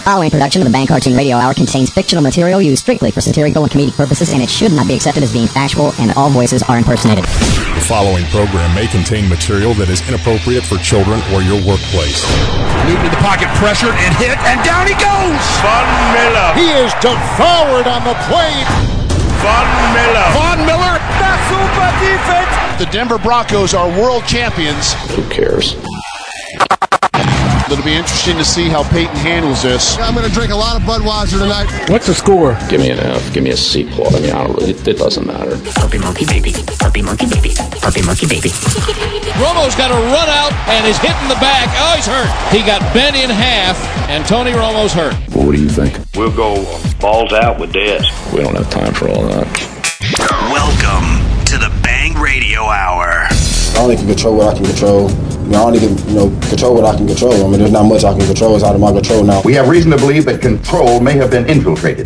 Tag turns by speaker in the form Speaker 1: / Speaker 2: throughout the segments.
Speaker 1: following production of the Bang Cartoon Radio Hour contains fictional material used strictly for satirical and comedic purposes, and it should not be accepted as being factual, and all voices are impersonated.
Speaker 2: The following program may contain material that is inappropriate for children or your workplace.
Speaker 3: Lead in the pocket, pressured and hit, and down he goes!
Speaker 4: Von Miller.
Speaker 5: He is devoured on the plane.
Speaker 4: Von Miller.
Speaker 3: Von Miller. That's super defense.
Speaker 5: The Denver Broncos are world champions.
Speaker 6: Who cares?
Speaker 5: It'll be interesting to see how Peyton handles this.
Speaker 7: I'm going to drink a lot of Budweiser tonight.
Speaker 3: What's the score?
Speaker 6: Give me an F. Give me a C plot. I mean, it doesn't matter.
Speaker 8: Puppy monkey baby. Puppy monkey baby. Puppy monkey baby.
Speaker 9: Romo's got a run out and is hitting the back. Oh, he's hurt. He got bent in half, and Tony Romo's hurt.
Speaker 6: Well, what do you think?
Speaker 4: We'll go balls out with this.
Speaker 6: We don't have time for all that.
Speaker 10: Welcome to the Bang Radio Hour.
Speaker 11: I only can control what I can control. I only can, control what I can control. I mean, there's not much I can control. It's out of my control now.
Speaker 12: We have reason to believe that control may have been infiltrated.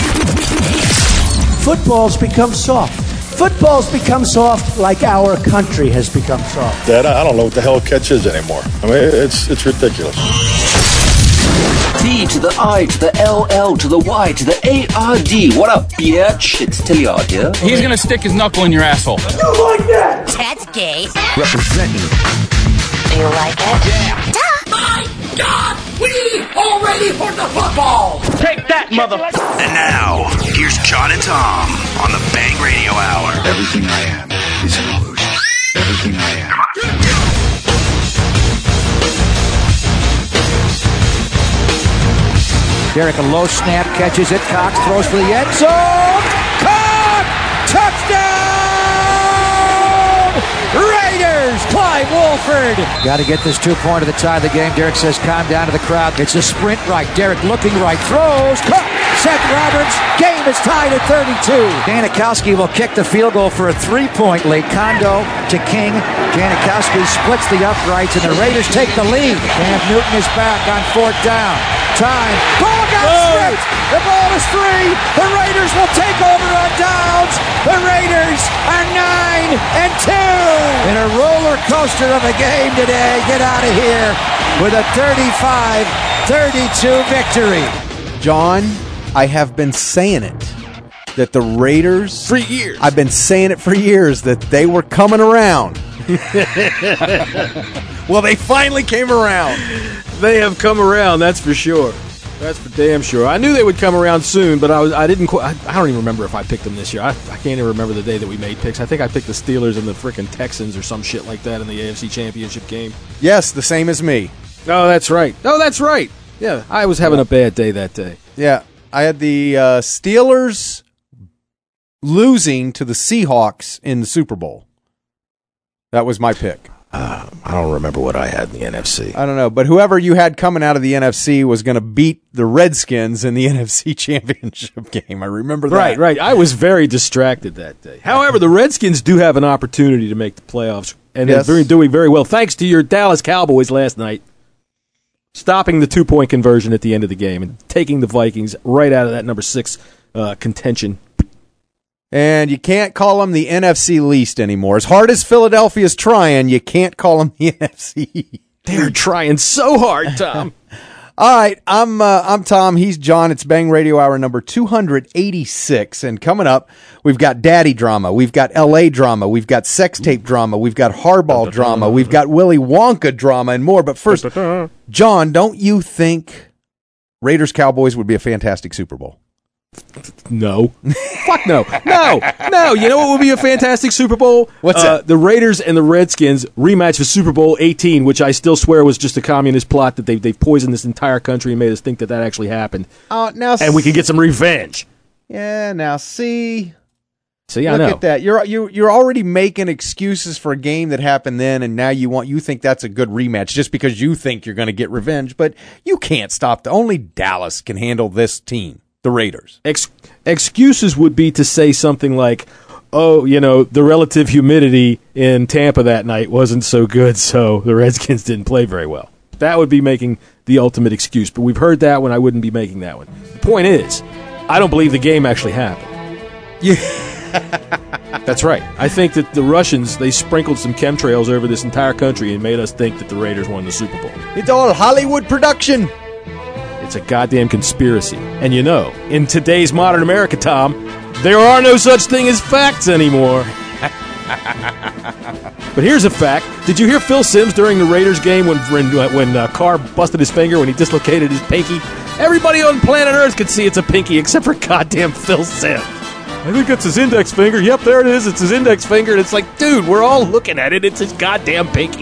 Speaker 13: Football's become soft. Football's become soft like our country has become soft.
Speaker 14: Dad, I don't know what the hell catch is anymore. I mean, it's ridiculous.
Speaker 15: T to the I to the LL to the Y to the ARD. What up, bitch? It's Tilliard here.
Speaker 9: He's gonna stick his knuckle in your asshole.
Speaker 13: You like that?
Speaker 8: That's gay.
Speaker 14: Representing.
Speaker 8: Do you like it?
Speaker 9: Yeah.
Speaker 8: Duh.
Speaker 9: My God, we already put the football.
Speaker 3: Take that, mother.
Speaker 10: And now, here's John and Tom on the Bang Radio Hour.
Speaker 6: Everything I am is an illusion. Everything I am.
Speaker 13: Derek, a low snap, catches it. Cox throws for the end zone. Caught! Touchdown! Raiders! Clyde Wolford! Got to get this 2-point at the tie of the game. Derek says, calm down to the crowd. It's a sprint right. Derek looking right. Throws. Cut! Seth Roberts. Game is tied at 32. Janikowski will kick the field goal for a 3-point lead. Kondo to King. Janikowski splits the uprights, and the Raiders take the lead. Cam Newton is back on 4th down. Time. Ball got stripped. The ball is free. The Raiders will take over on downs. The Raiders are 9-2 in a roller coaster of a game today. Get out of here with a 35-32 victory.
Speaker 16: John, I have been saying it that the Raiders
Speaker 3: for years.
Speaker 16: I've been saying it for years that they were coming around. Well, they finally came around.
Speaker 17: They have come around, that's for sure. That's for damn sure. I knew they would come around soon, but I don't even remember if I picked them this year. I can't even remember the day that we made picks. I think I picked the Steelers and the frickin' Texans or some shit like that in the AFC Championship game.
Speaker 16: Yes, the same as me.
Speaker 17: Oh, that's right. Yeah, I was having a bad day that day.
Speaker 16: Yeah, I had the Steelers losing to the Seahawks in the Super Bowl. That was my pick.
Speaker 14: I don't remember what I had in the NFC.
Speaker 16: I don't know, but whoever you had coming out of the NFC was going to beat the Redskins in the NFC Championship game. I remember that.
Speaker 17: Right. I was very distracted that day. However, the Redskins do have an opportunity to make the playoffs, and they're doing very well, thanks to your Dallas Cowboys last night, stopping the 2-point conversion at the end of the game and taking the Vikings right out of that number 6 contention.
Speaker 16: And you can't call them the NFC least anymore. As hard as Philadelphia's trying, you can't call them the NFC.
Speaker 17: They're trying so hard, Tom.
Speaker 16: All right, I'm Tom. He's John. It's Bang Radio Hour number 286. And coming up, we've got daddy drama. We've got L.A. drama. We've got sex tape drama. We've got hardball drama. We've got Willy Wonka drama and more. But first, John, don't you think Raiders-Cowboys would be a fantastic Super Bowl?
Speaker 17: No. Fuck no. No. You know what would be a fantastic Super Bowl?
Speaker 16: What's that?
Speaker 17: The Raiders and the Redskins rematch for Super Bowl 18, which I still swear was just a communist plot that they poisoned this entire country and made us think that actually happened. And we could get some revenge.
Speaker 16: Yeah, now see,
Speaker 17: I know.
Speaker 16: Look at that. You're already making excuses for a game that happened then, and now you think that's a good rematch just because you think you're going to get revenge, but you can't stop. Only Dallas can handle this team. The Raiders.
Speaker 17: Excuses would be to say something like, the relative humidity in Tampa that night wasn't so good, so the Redskins didn't play very well. That would be making the ultimate excuse, but we've heard that one. I wouldn't be making that one. The point is, I don't believe the game actually happened.
Speaker 16: Yeah.
Speaker 17: That's right. I think that the Russians, they sprinkled some chemtrails over this entire country and made us think that the Raiders won the Super Bowl.
Speaker 16: It's all Hollywood production.
Speaker 17: It's a goddamn conspiracy. And you know, in today's modern America, Tom, there are no such thing as facts anymore. But here's a fact. Did you hear Phil Simms during the Raiders game when Carr busted his finger when he dislocated his pinky? Everybody on planet Earth could see it's a pinky except for goddamn Phil Simms. I think it's his index finger. Yep, there it is. It's his index finger. And it's like, dude, we're all looking at it. It's his goddamn pinky.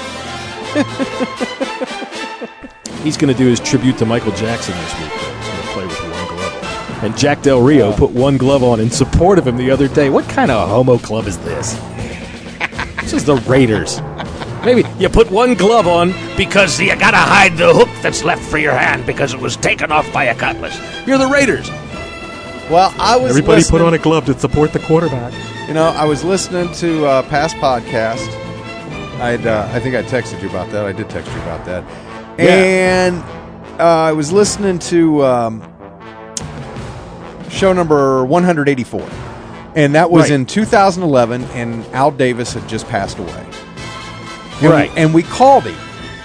Speaker 17: He's going to do his tribute to Michael Jackson this week, though. He's going to play with one glove on. And Jack Del Rio put one glove on in support of him the other day. What kind of homo club is this? This is the Raiders. Maybe you put one glove on
Speaker 3: because you gotta hide the hook that's left for your hand because it was taken off by a cutlass.
Speaker 17: You're the Raiders.
Speaker 16: Well,
Speaker 17: Everybody put on a glove to support the quarterback.
Speaker 16: You know, I was listening to past podcast. I think I texted you about that. I did text you about that. Yeah. And I was listening to show number 184. And that was in 2011, and Al Davis had just passed away. And we called him.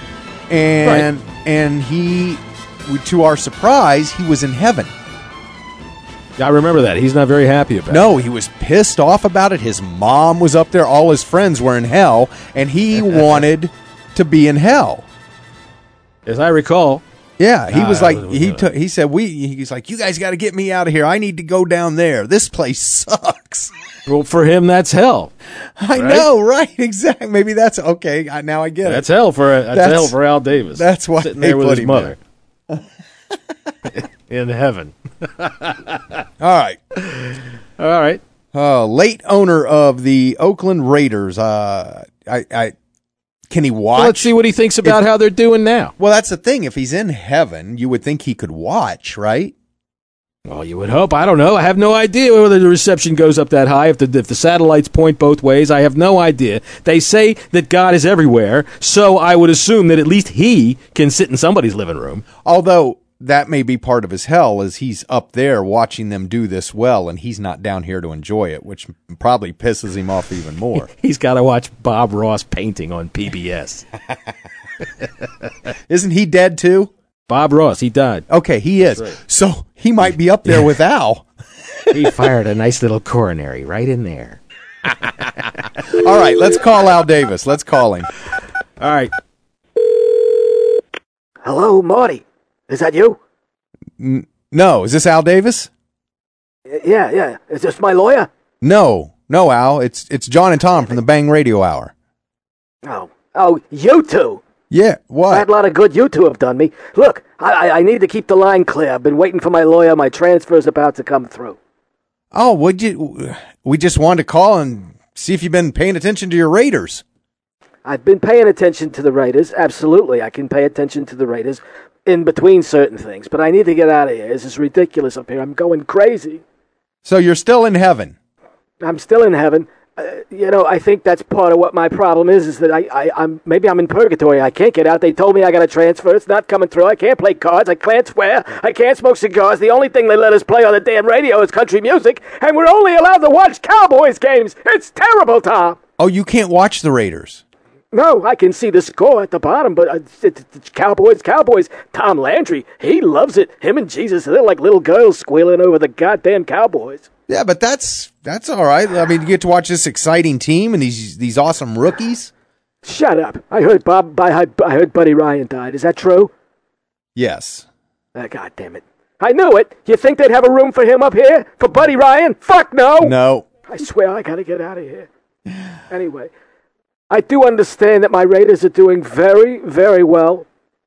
Speaker 16: And he, to our surprise, he was in heaven.
Speaker 17: I remember that. He's not very happy about it.
Speaker 16: No, he was pissed off about it. His mom was up there. All his friends were in hell, and he wanted to be in hell.
Speaker 17: As I recall.
Speaker 16: Yeah, he was like, he said, he's like, you guys got to get me out of here. I need to go down there. This place sucks.
Speaker 17: Well, for him, that's hell.
Speaker 16: I know, right? Exactly. Maybe that's okay. Now I get it.
Speaker 17: That's hell for Al Davis.
Speaker 16: That's why
Speaker 17: sitting there with his mother in heaven.
Speaker 16: All right. Late owner of the Oakland Raiders. Can he watch?
Speaker 17: Well, let's see what he thinks about how they're doing now.
Speaker 16: Well, that's the thing. If he's in heaven, you would think he could watch, right?
Speaker 17: Well, you would hope. I don't know. I have no idea whether the reception goes up that high. If the satellites point both ways, I have no idea. They say that God is everywhere, so I would assume that at least he can sit in somebody's living room.
Speaker 16: Although that may be part of his hell, is he's up there watching them do this well, and he's not down here to enjoy it, which probably pisses him off even more.
Speaker 17: He's got to watch Bob Ross painting on PBS.
Speaker 16: Isn't he dead too?
Speaker 17: Bob Ross, he died.
Speaker 16: Okay, he is. Right. So he might be up there with Al.
Speaker 17: He fired a nice little coronary right in there.
Speaker 16: All right, let's call Al Davis. Let's call him.
Speaker 17: All right.
Speaker 18: Hello, Marty. Is that you?
Speaker 16: No. Is this Al Davis?
Speaker 18: Yeah. Is this my lawyer?
Speaker 16: No, Al. It's John and Tom from the Bang Radio Hour.
Speaker 18: Oh, you two.
Speaker 16: Yeah, what?
Speaker 18: I had a lot of good you two have done me. Look, I need to keep the line clear. I've been waiting for my lawyer. My transfer's about to come through.
Speaker 16: Oh, we just wanted to call and see if you've been paying attention to your Raiders.
Speaker 18: I've been paying attention to the Raiders. Absolutely, I can pay attention to the Raiders in between certain things. But I need to get out of here. This is ridiculous up here. I'm going crazy.
Speaker 16: So you're still in heaven?
Speaker 18: I'm still in heaven. I think that's part of what my problem is that I'm in purgatory. I can't get out. They told me I got to transfer. It's not coming through. I can't play cards. I can't swear. I can't smoke cigars. The only thing they let us play on the damn radio is country music, and we're only allowed to watch Cowboys games. It's terrible, Tom.
Speaker 16: Oh, you can't watch the Raiders?
Speaker 18: No, I can see the score at the bottom, but it's Cowboys. Tom Landry, he loves it. Him and Jesus, they're like little girls squealing over the goddamn Cowboys.
Speaker 16: Yeah, but that's all right. I mean, you get to watch this exciting team and these awesome rookies.
Speaker 18: Shut up! I heard Buddy Ryan died. Is that true?
Speaker 16: Yes.
Speaker 18: God damn it! I knew it. You think they'd have a room for him up here for Buddy Ryan? Fuck no!
Speaker 16: No.
Speaker 18: I swear I gotta get out of here. Anyway, I do understand that my Raiders are doing very, very well.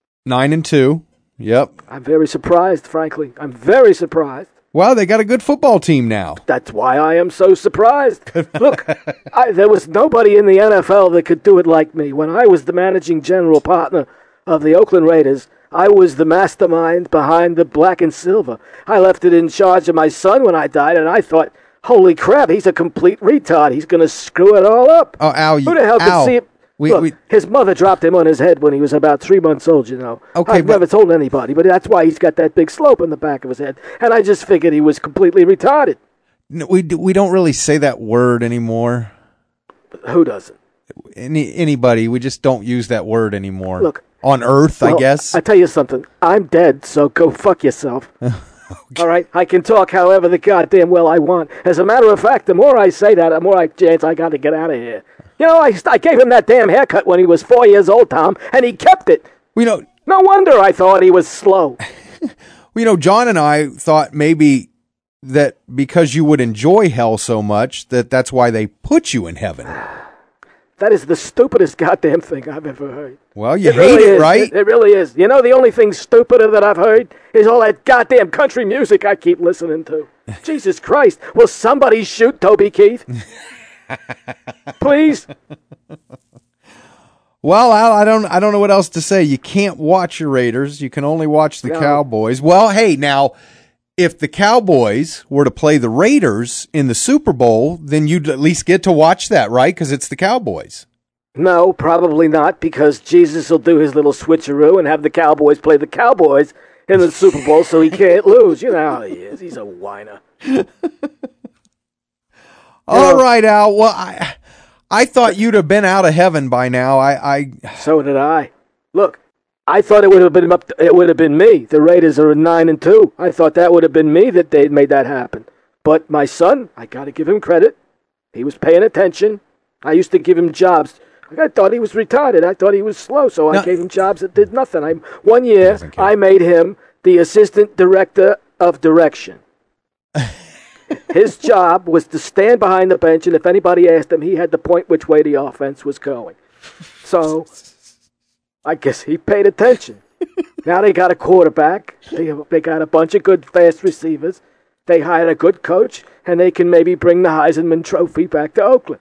Speaker 16: 9-2. Yep.
Speaker 18: I'm very surprised, frankly. I'm very surprised.
Speaker 16: Well, they got a good football team now.
Speaker 18: That's why I am so surprised. Look, there was nobody in the NFL that could do it like me. When I was the managing general partner of the Oakland Raiders, I was the mastermind behind the black and silver. I left it in charge of my son when I died, and I thought, holy crap, he's a complete retard. He's going to screw it all up.
Speaker 16: Oh, Al,
Speaker 18: who the hell could see it? Look, his mother dropped him on his head when he was about 3 months old, you know.
Speaker 16: Okay,
Speaker 18: I've never told anybody, but that's why he's got that big slope in the back of his head. And I just figured he was completely retarded.
Speaker 16: No, we don't really say that word anymore.
Speaker 18: Who doesn't?
Speaker 16: Anybody. We just don't use that word anymore.
Speaker 18: Look,
Speaker 16: on Earth, I guess.
Speaker 18: I tell you something. I'm dead, so go fuck yourself. Okay. All right? I can talk however the goddamn well I want. As a matter of fact, the more I say that, the more chance I got to get out of here. You know, I gave him that damn haircut when he was 4 years old, Tom, and he kept it. No wonder I thought he was slow.
Speaker 16: John and I thought maybe that because you would enjoy hell so much, that's why they put you in heaven.
Speaker 18: That is the stupidest goddamn thing I've ever heard.
Speaker 16: Well, you hate it, right?
Speaker 18: It really is. You know, the only thing stupider that I've heard is all that goddamn country music I keep listening to. Jesus Christ. Will somebody shoot Toby Keith? Please?
Speaker 16: Well, Al, I don't know what else to say. You can't watch your Raiders. You can only watch the Cowboys. Well, hey, now, if the Cowboys were to play the Raiders in the Super Bowl, then you'd at least get to watch that, right? Because it's the Cowboys.
Speaker 18: No, probably not, because Jesus will do his little switcheroo and have the Cowboys play the Cowboys in the Super Bowl so he can't lose. You know how he is. He's a whiner.
Speaker 16: All right, Al. Well, I thought you'd have been out of heaven by now.
Speaker 18: So did I. Look, I thought it would have been me. The Raiders are 9-2. I thought that would have been me that they'd made that happen. But my son, I got to give him credit. He was paying attention. I used to give him jobs. I thought he was retarded. I thought he was slow, so I gave him jobs that did nothing. One year, I made him the assistant director of direction. His job was to stand behind the bench, and if anybody asked him, he had to point which way the offense was going. So, I guess he paid attention. Now they got a quarterback. They got a bunch of good, fast receivers. They hired a good coach, and they can maybe bring the Heisman Trophy back to Oakland.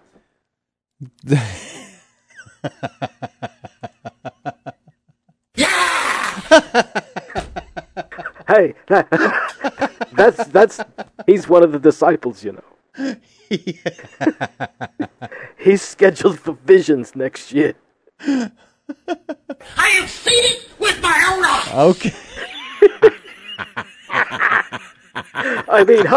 Speaker 18: Hey, that's he's one of the disciples, you know. He's scheduled for Visions next year.
Speaker 19: I have seen it with my own eyes.
Speaker 16: Okay.
Speaker 18: I mean,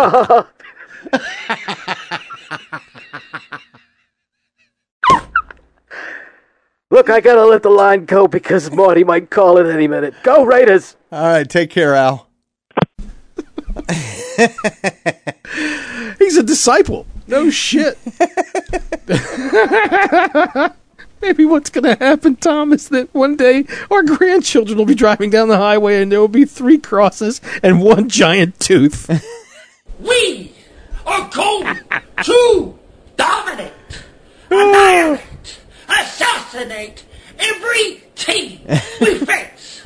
Speaker 18: Look, I gotta let the line go because Marty might call it any minute. Go Raiders!
Speaker 16: All right, take care, Al.
Speaker 17: He's a disciple. No shit. Maybe what's going to happen, Tom, is that one day our grandchildren will be driving down the highway and there will be 3 crosses and 1 giant tooth.
Speaker 19: We are going to dominate, annihilate, assassinate every team we face.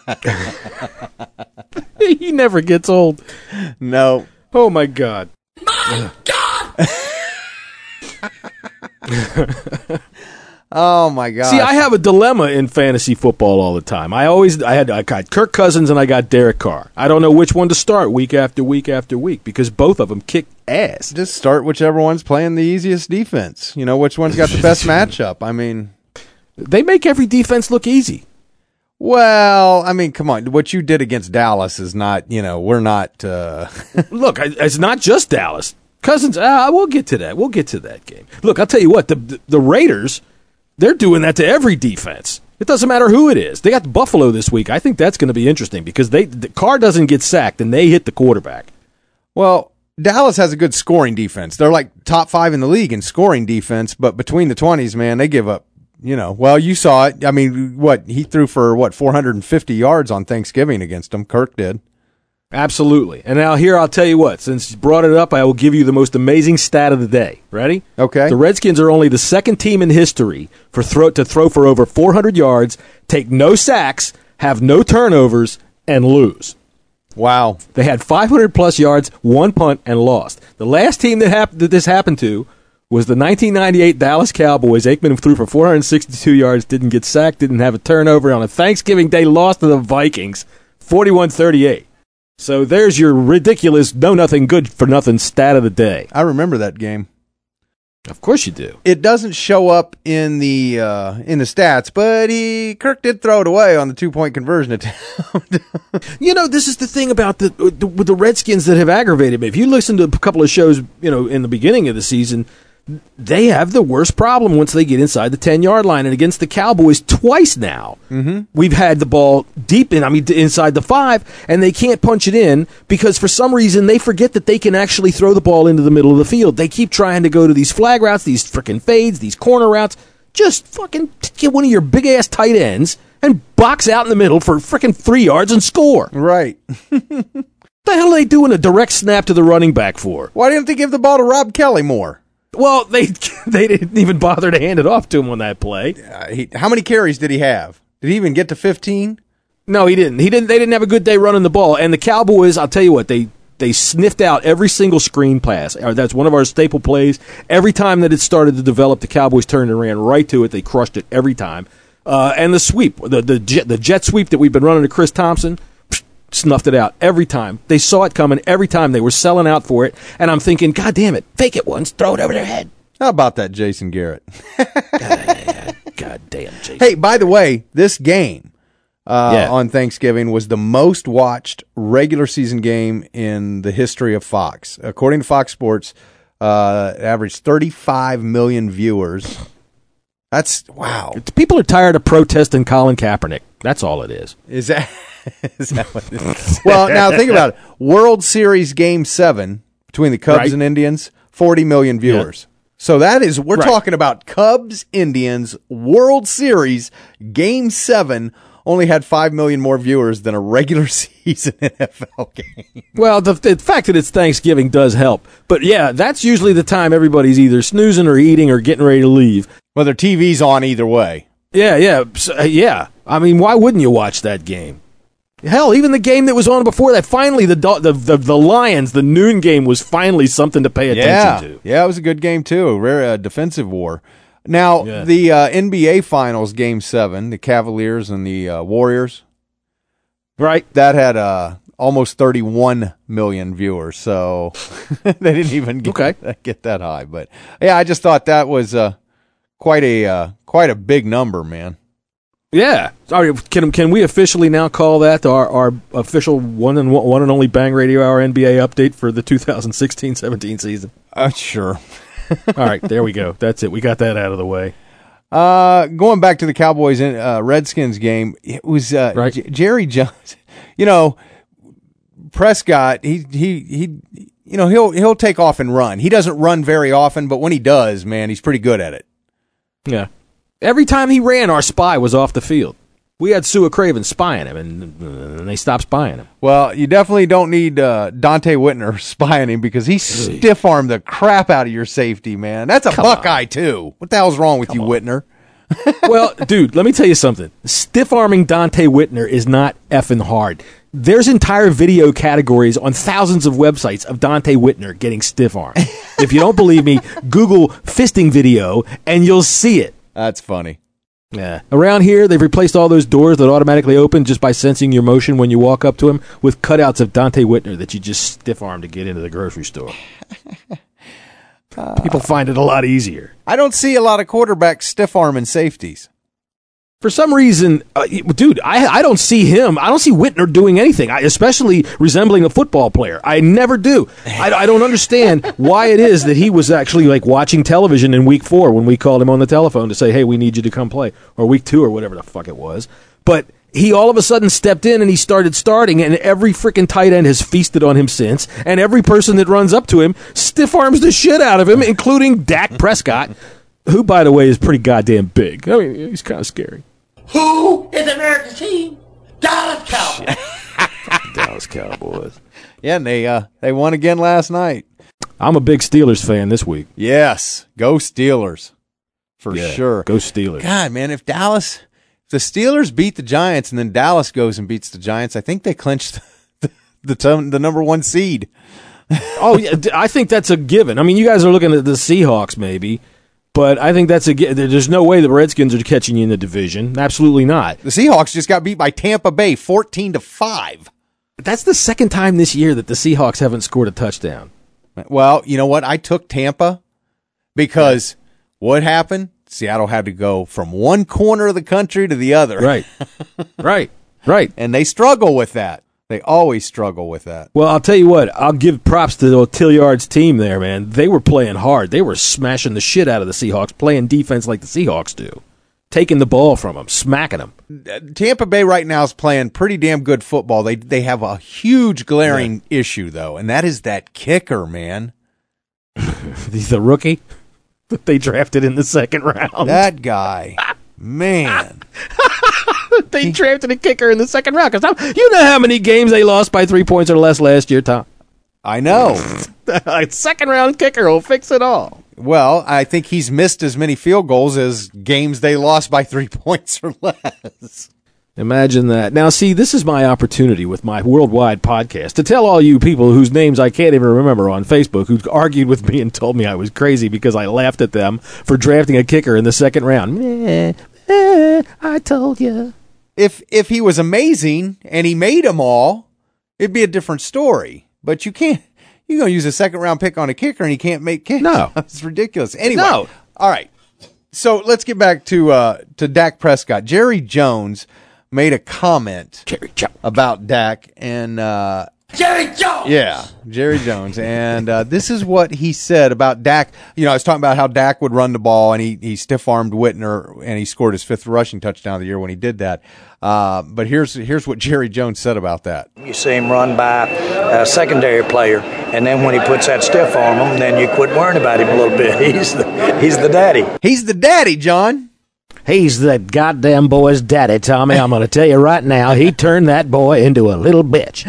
Speaker 17: He never gets old.
Speaker 16: No.
Speaker 17: Oh, my God.
Speaker 19: My God!
Speaker 16: Oh my God!
Speaker 17: See, I have a dilemma in fantasy football all the time. I got Kirk Cousins and I got Derek Carr. I don't know which one to start week after week after week because both of them kick ass.
Speaker 16: Just start whichever one's playing the easiest defense. You know, which one's got the best matchup. I mean,
Speaker 17: they make every defense look easy.
Speaker 16: Well, I mean, come on. What you did against Dallas is not, we're not...
Speaker 17: Look, it's not just Dallas. Cousins, we'll get to that. We'll get to that game. Look, I'll tell you what, the Raiders, they're doing that to every defense. It doesn't matter who it is. They got Buffalo this week. I think that's going to be interesting because the Carr doesn't get sacked and they hit the quarterback.
Speaker 16: Well, Dallas has a good scoring defense. They're like top 5 in the league in scoring defense, but between the 20s, man, they give up. Well, you saw it. I mean, he threw for 450 yards on Thanksgiving against them. Kirk did.
Speaker 17: Absolutely. And now here, I'll tell you what, since you brought it up, I will give you the most amazing stat of the day. Ready?
Speaker 16: Okay.
Speaker 17: The Redskins are only the second team in history to throw for over 400 yards, take no sacks, have no turnovers, and lose.
Speaker 16: Wow.
Speaker 17: They had 500-plus yards, 1 punt, and lost. The last team that this happened to was the 1998 Dallas Cowboys. Aikman threw for 462 yards, didn't get sacked, didn't have a turnover. On a Thanksgiving Day, lost to the Vikings, 41-38. So there's your ridiculous, know-nothing, good-for-nothing stat of the day.
Speaker 16: I remember that game.
Speaker 17: Of course you do.
Speaker 16: It doesn't show up in the stats, but Kirk did throw it away on the 2-point conversion attempt.
Speaker 17: This is the thing about with the Redskins that have aggravated me. If you listen to a couple of shows, in the beginning of the season, they have the worst problem once they get inside the 10-yard line. And against the Cowboys twice now, we've had the ball inside the 5, and they can't punch it in because for some reason they forget that they can actually throw the ball into the middle of the field. They keep trying to go to these flag routes, these freaking fades, these corner routes. Just fucking get one of your big-ass tight ends and box out in the middle for freaking 3 yards and score.
Speaker 16: Right.
Speaker 17: What the hell are they doing a direct snap to the running back for?
Speaker 16: Why didn't they give the ball to Rob Kelly more?
Speaker 17: Well, they didn't even bother to hand it off to him on that play.
Speaker 16: How many carries did he have? Did he even get to 15?
Speaker 17: No, he didn't. They didn't have a good day running the ball. And the Cowboys, I'll tell you what, they sniffed out every single screen pass. That's one of our staple plays. Every time that it started to develop, the Cowboys turned and ran right to it. They crushed it every time. And the sweep, the jet sweep that we've been running to Chris Thompson, snuffed it out every time. They saw it coming every time. They were selling out for it. And I'm thinking, God damn it, fake it once, throw it over their head.
Speaker 16: How about that, Jason Garrett?
Speaker 17: God damn, Jason.
Speaker 16: Hey, by the way, this game on Thanksgiving was the most watched regular season game in the history of Fox. According to Fox Sports, it averaged 35 million viewers. That's, wow.
Speaker 17: People are tired of protesting Colin Kaepernick. That's all it is.
Speaker 16: Is that what it is? Well, now think about it. World Series Game 7 between the Cubs and Indians, 40 million viewers. Yeah. So that is, we're talking about Cubs, Indians, World Series Game 7 only had 5 million more viewers than a regular season NFL game.
Speaker 17: Well, the fact that it's Thanksgiving does help. But yeah, that's usually the time everybody's either snoozing or eating or getting ready to leave.
Speaker 16: Well, their TV's on either way.
Speaker 17: Yeah. I mean, why wouldn't you watch that game? Hell, even the game that was on before that, finally the Lions, the noon game was finally something to pay attention to.
Speaker 16: Yeah, it was a good game too. Rare defensive war. Now, the NBA Finals Game 7, the Cavaliers and the Warriors.
Speaker 17: Right.
Speaker 16: That had almost 31 million viewers, so they didn't even get that high. But yeah, I just thought that was quite a big number, man.
Speaker 17: Yeah. Sorry, can we officially now call that our official one and only Bang Radio Hour NBA update for the 2016-17 season?
Speaker 16: Sure.
Speaker 17: All right, there we go. That's it. We got that out of the way.
Speaker 16: Going back to the Cowboys and Redskins game, it was Jerry Jones. You know, Prescott. He'll take off and run. He doesn't run very often, but when he does, man, he's pretty good at it.
Speaker 17: Yeah. Every time he ran, our spy was off the field. We had Sua Craven spying him, and they stopped spying him.
Speaker 16: Well, you definitely don't need Dante Whitner spying him because he stiff-armed the crap out of your safety, man. That's a Buckeye, too. What the hell's wrong with you, Whitner?
Speaker 17: Well, dude, let me tell you something. Stiff-arming Dante Whitner is not effing hard. There's entire video categories on thousands of websites of Dante Whitner getting stiff-armed. If you don't believe me, Google fisting video, and you'll see it.
Speaker 16: That's funny.
Speaker 17: Yeah. Around here, they've replaced all those doors that automatically open just by sensing your motion when you walk up to him with cutouts of Dante Whitner that you just stiff-arm to get into the grocery store. People find it a lot easier.
Speaker 16: I don't see a lot of quarterbacks stiff-arming safeties.
Speaker 17: For some reason, dude, I don't see him. I don't see Whitner doing anything, especially resembling a football player. I never do. I don't understand why it is that he was actually like watching television in week 4 when we called him on the telephone to say, hey, we need you to come play, or week 2 or whatever the fuck it was. But he all of a sudden stepped in and he started starting, and every freaking tight end has feasted on him since, and every person that runs up to him stiff arms the shit out of him, including Dak Prescott, who, by the way, is pretty goddamn big. I mean, he's kind of scary.
Speaker 19: Who is America's team? Dallas Cowboys.
Speaker 17: Dallas Cowboys.
Speaker 16: Yeah, and they won again last night.
Speaker 17: I'm a big Steelers fan this week.
Speaker 16: Yes, go Steelers for sure.
Speaker 17: Go Steelers.
Speaker 16: God, man, if the Steelers beat the Giants and then Dallas goes and beats the Giants, I think they clinched the number 1 seed.
Speaker 17: Oh, yeah, I think that's a given. I mean, you guys are looking at the Seahawks, maybe. But I think there's no way the Redskins are catching you in the division. Absolutely not.
Speaker 16: The Seahawks just got beat by Tampa Bay 14-5.
Speaker 17: That's the second time this year that the Seahawks haven't scored a touchdown.
Speaker 16: Well, you know what? I took Tampa because what happened? Seattle had to go from one corner of the country to the other.
Speaker 17: Right. Right.
Speaker 16: And they struggle with that. They always struggle with that.
Speaker 17: Well, I'll tell you what. I'll give props to the Tilliard's team there, man. They were playing hard. They were smashing the shit out of the Seahawks, playing defense like the Seahawks do, taking the ball from them, smacking them.
Speaker 16: Tampa Bay right now is playing pretty damn good football. They have a huge glaring issue, though, and that is that kicker, man.
Speaker 17: He's the rookie that they drafted in the second round.
Speaker 16: That guy, man.
Speaker 17: They drafted a kicker in the second round. Because you know how many games they lost by 3 points or less last year, Tom?
Speaker 16: I know.
Speaker 17: A second-round kicker will fix it all.
Speaker 16: Well, I think he's missed as many field goals as games they lost by 3 points or less.
Speaker 17: Imagine that. Now, see, this is my opportunity with my worldwide podcast to tell all you people whose names I can't even remember on Facebook who argued with me and told me I was crazy because I laughed at them for drafting a kicker in the second round. I told you.
Speaker 16: If he was amazing and he made them all, it'd be a different story. But you can't. You're going to use a second-round pick on a kicker and he can't make kicks.
Speaker 17: No.
Speaker 16: It's ridiculous. Anyway,
Speaker 17: no.
Speaker 16: All right. So let's get back to Dak Prescott. Jerry Jones made a comment about Dak and
Speaker 19: Jerry Jones.
Speaker 16: Yeah, Jerry Jones, and this is what he said about Dak. You know, I was talking about how Dak would run the ball, and he stiff-armed Whitner, and he scored his 5th rushing touchdown of the year when he did that. But here's what Jerry Jones said about that.
Speaker 20: You see him run by a secondary player, and then when he puts that stiff arm him, then you quit worrying about him a little bit. He's the daddy.
Speaker 16: He's the daddy, John.
Speaker 13: He's the goddamn boy's daddy, Tommy. I'm going to tell you right now, he turned that boy into a little bitch.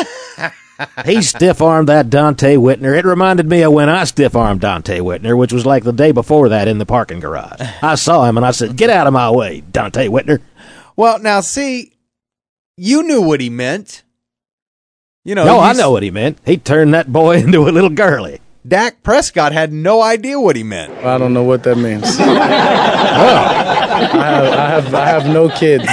Speaker 13: He stiff-armed that Dante Whitner. It reminded me of when I stiff-armed Dante Whitner, which was like the day before that in the parking garage. I saw him, and I said, get out of my way, Dante Whitner.
Speaker 16: Well, now, see, you knew what he meant. You know,
Speaker 13: no, I know what he meant. He turned that boy into a little girly.
Speaker 16: Dak Prescott had no idea what he meant.
Speaker 21: I don't know what that means. I have no kids.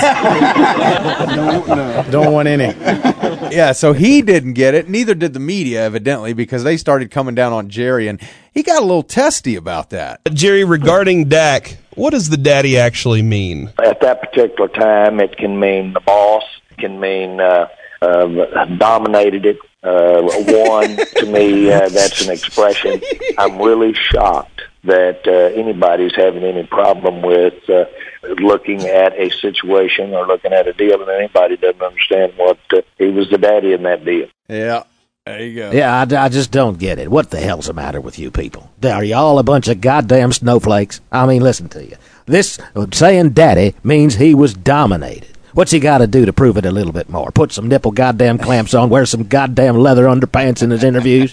Speaker 21: Don't want any.
Speaker 16: Yeah, so he didn't get it. Neither did the media, evidently, because they started coming down on Jerry, and he got a little testy about that.
Speaker 22: Jerry, regarding Dak, what does the daddy actually mean?
Speaker 4: At that particular time, it can mean the boss. It can mean dominated it. One, to me, that's an expression. I'm really shocked that anybody's having any problem with looking at a situation or looking at a deal, and anybody doesn't understand what he was the daddy in that deal.
Speaker 16: Yeah, there you go.
Speaker 13: Yeah, I just don't get it. What the hell's the matter with you people? Are you all a bunch of goddamn snowflakes? I mean, listen to you. This saying daddy means he was dominated. What's he got to do to prove it a little bit more? Put some nipple goddamn clamps on, wear some goddamn leather underpants in his interviews?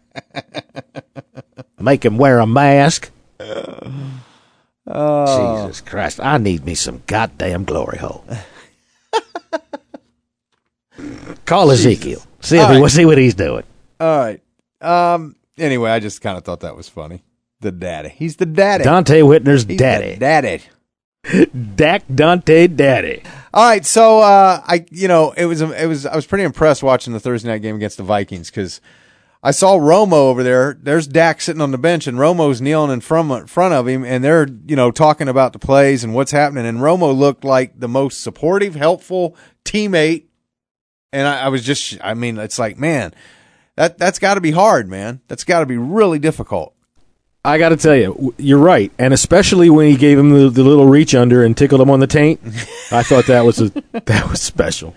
Speaker 13: Make him wear a mask?
Speaker 16: Oh.
Speaker 13: Jesus Christ, I need me some goddamn glory hole. Call Ezekiel. See what he's doing.
Speaker 16: All right. Anyway, I just kind of thought that was funny. The daddy. He's the daddy.
Speaker 13: Dante Whitner's daddy.
Speaker 16: Daddy.
Speaker 17: Dak Dante daddy.
Speaker 16: All right, so I was pretty impressed watching the Thursday night game against the Vikings because I saw Romo over there. There's Dak sitting on the bench, and Romo's kneeling in front of him, and they're talking about the plays and what's happening. And Romo looked like the most supportive, helpful teammate. And it's like, man, that's got to be hard, man. That's got to be really difficult.
Speaker 17: I got to tell you, you're right, and especially when he gave him the little reach under and tickled him on the taint, I thought that was special.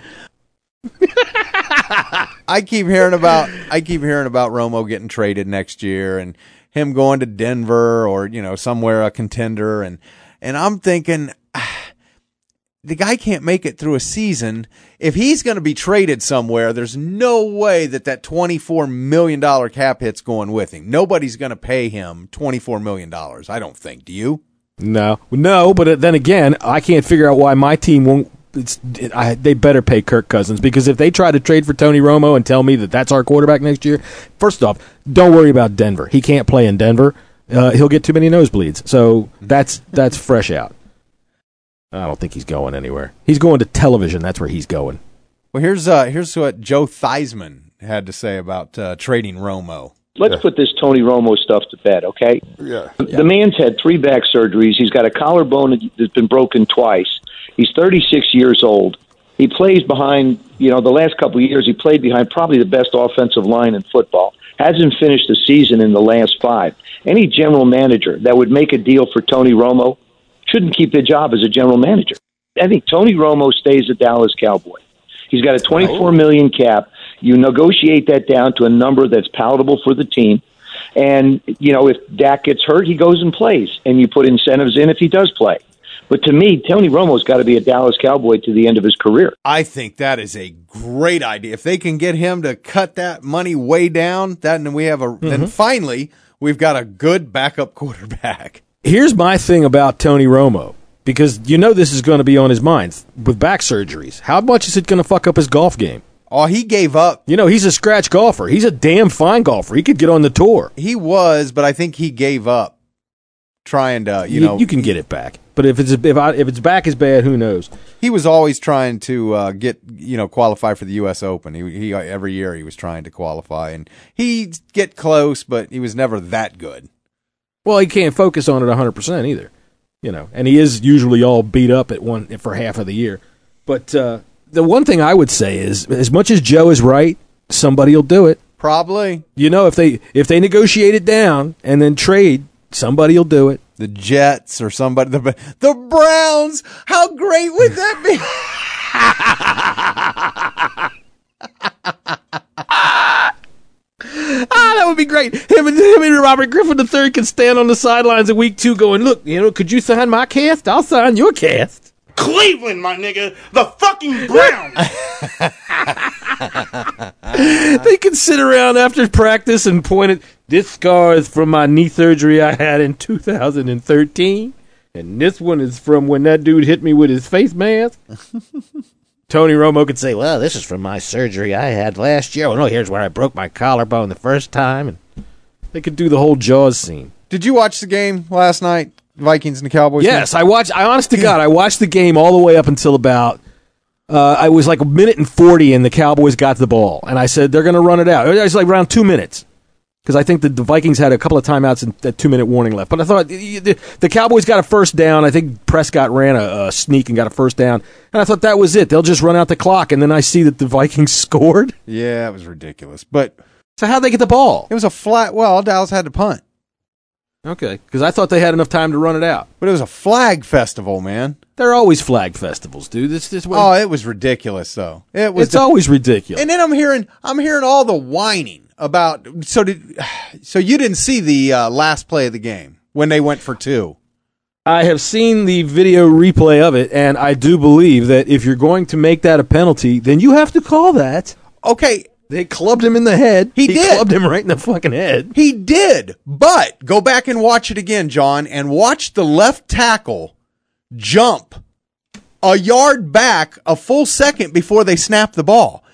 Speaker 16: I keep hearing about Romo getting traded next year and him going to Denver or somewhere a contender, and I'm thinking the guy can't make it through a season. If he's going to be traded somewhere, there's no way that $24 million cap hit's going with him. Nobody's going to pay him $24 million, I don't think. Do you?
Speaker 17: No, but then again, I can't figure out why my team won't. They better pay Kirk Cousins, because if they try to trade for Tony Romo and tell me that that's our quarterback next year, first off, don't worry about Denver. He can't play in Denver. He'll get too many nosebleeds. So that's fresh out. I don't think he's going anywhere. He's going to television. That's where he's going.
Speaker 16: Well, here's what Joe Theismann had to say about trading Romo.
Speaker 23: Let's put this Tony Romo stuff to bed, okay?
Speaker 16: Yeah.
Speaker 23: The man's had 3 back surgeries. He's got a collarbone that's been broken twice. He's 36 years old. He plays behind, the last couple of years, he played behind probably the best offensive line in football. Hasn't finished the season in the last 5. Any general manager that would make a deal for Tony Romo shouldn't keep their job as a general manager. I think Tony Romo stays a Dallas Cowboy. He's got a $24 million cap. You negotiate that down to a number that's palatable for the team. And, if Dak gets hurt, he goes and plays. And you put incentives in if he does play. But to me, Tony Romo's got to be a Dallas Cowboy to the end of his career.
Speaker 16: I think that is a great idea. If they can get him to cut that money way down, then we have then finally we've got a good backup quarterback.
Speaker 17: Here's my thing about Tony Romo, because this is going to be on his mind with back surgeries. How much is it going to fuck up his golf game?
Speaker 16: Oh, he gave up.
Speaker 17: He's a scratch golfer. He's a damn fine golfer. He could get on the tour.
Speaker 16: He was, but I think he gave up trying to,
Speaker 17: You can get it back. But if its back is bad, who knows?
Speaker 16: He was always trying to qualify for the U.S. Open. He every year he was trying to qualify, and he'd get close, but he was never that good.
Speaker 17: Well, he can't focus on it 100% either, and he is usually all beat up for half of the year. But the one thing I would say is, as much as Joe is right, somebody will do it.
Speaker 16: Probably.
Speaker 17: If they negotiate it down and then trade, somebody will do it.
Speaker 16: The Jets or somebody. The Browns. How great would that be?
Speaker 17: That would be great. Him and Robert Griffin III can stand on the sidelines in week 2 going, look, could you sign my cast? I'll sign your cast.
Speaker 1: Cleveland, my nigga. The fucking Browns.
Speaker 17: They can sit around after practice and point at, this scar is from my knee surgery I had in 2013, and this one is from when that dude hit me with his face mask. Tony Romo could say, well, this is from my surgery I had last year. Oh, no, here's where I broke my collarbone the first time. And they could do the whole Jaws scene.
Speaker 16: Did you watch the game last night, Vikings and the Cowboys?
Speaker 17: Yes, I honest to God, I watched the game all the way up until about, I was like a minute and 40, and the Cowboys got the ball. And I said, they're going to run it out. It was like around 2 minutes. Because I think the Vikings had a couple of timeouts and that 2-minute warning left. But I thought the Cowboys got a first down. I think Prescott ran a sneak and got a first down. And I thought that was it. They'll just run out the clock. And then I see that the Vikings scored.
Speaker 16: Yeah, it was ridiculous. But
Speaker 17: so how'd they get the ball?
Speaker 16: It was a flat. Well, Dallas had to punt.
Speaker 17: Okay, because I thought they had enough time to run it out.
Speaker 16: But it was a flag festival, man.
Speaker 17: There are always flag festivals, dude.
Speaker 16: It was ridiculous, though. It's
Speaker 17: always ridiculous.
Speaker 16: And then I'm hearing all the whining about. So you didn't see the last play of the game when they went for 2?
Speaker 17: I have seen the video replay of it, and I do believe that if you're going to make that a penalty, then you have to call that.
Speaker 16: Okay.
Speaker 17: They clubbed him in the head. He
Speaker 16: did.
Speaker 17: Clubbed him right in the fucking head.
Speaker 16: He did. But go back and watch it again, John, and watch the left tackle jump a yard back a full second before they snapped the ball.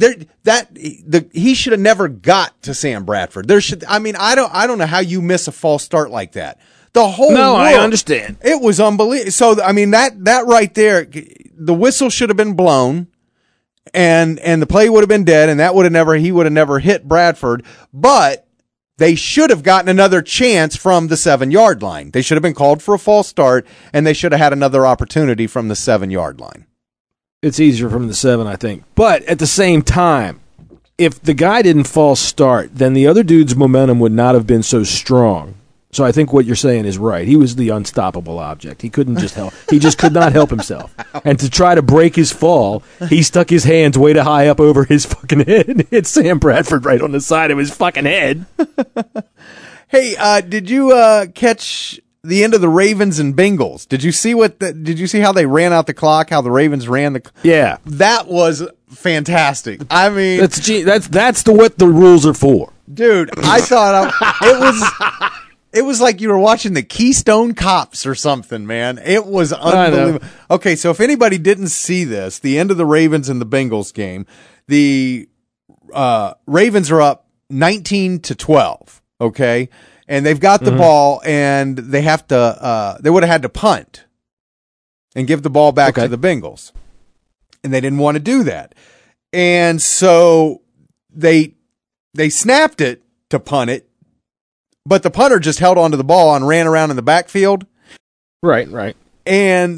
Speaker 16: He should have never got to Sam Bradford. I don't know how you miss a false start like that. The whole world,
Speaker 17: I understand.
Speaker 16: It was unbelievable. So that right there, the whistle should have been blown. And the play would have been dead, and he would have never hit Bradford. But they should have gotten another chance from the 7-yard line. They should have been called for a false start, and they should have had another opportunity from the 7-yard line.
Speaker 17: It's easier from the 7, I think. But at the same time, if the guy didn't false start, then the other dude's momentum would not have been so strong. So I think what you're saying is right. He was the unstoppable object. He couldn't just help. He just could not help himself. And to try to break his fall, he stuck his hands way too high up over his fucking head and hit Sam Bradford right on the side of his fucking head.
Speaker 16: Hey, did you catch the end of the Ravens and Bengals? Did you see how they ran out the clock? How the Ravens ran the?
Speaker 17: Yeah,
Speaker 16: that was fantastic. I mean,
Speaker 17: that's what the rules are for,
Speaker 16: dude. I thought it was. It was like you were watching the Keystone Cops or something, man. It was unbelievable. Okay, so if anybody didn't see this, the end of the Ravens and the Bengals game, the Ravens are up 19-12, okay? And they've got the ball, and they have to they would have had to punt and give the ball back to the Bengals. And they didn't want to do that. And so they snapped it to punt it. But the punter just held onto the ball and ran around in the backfield.
Speaker 17: Right.
Speaker 16: And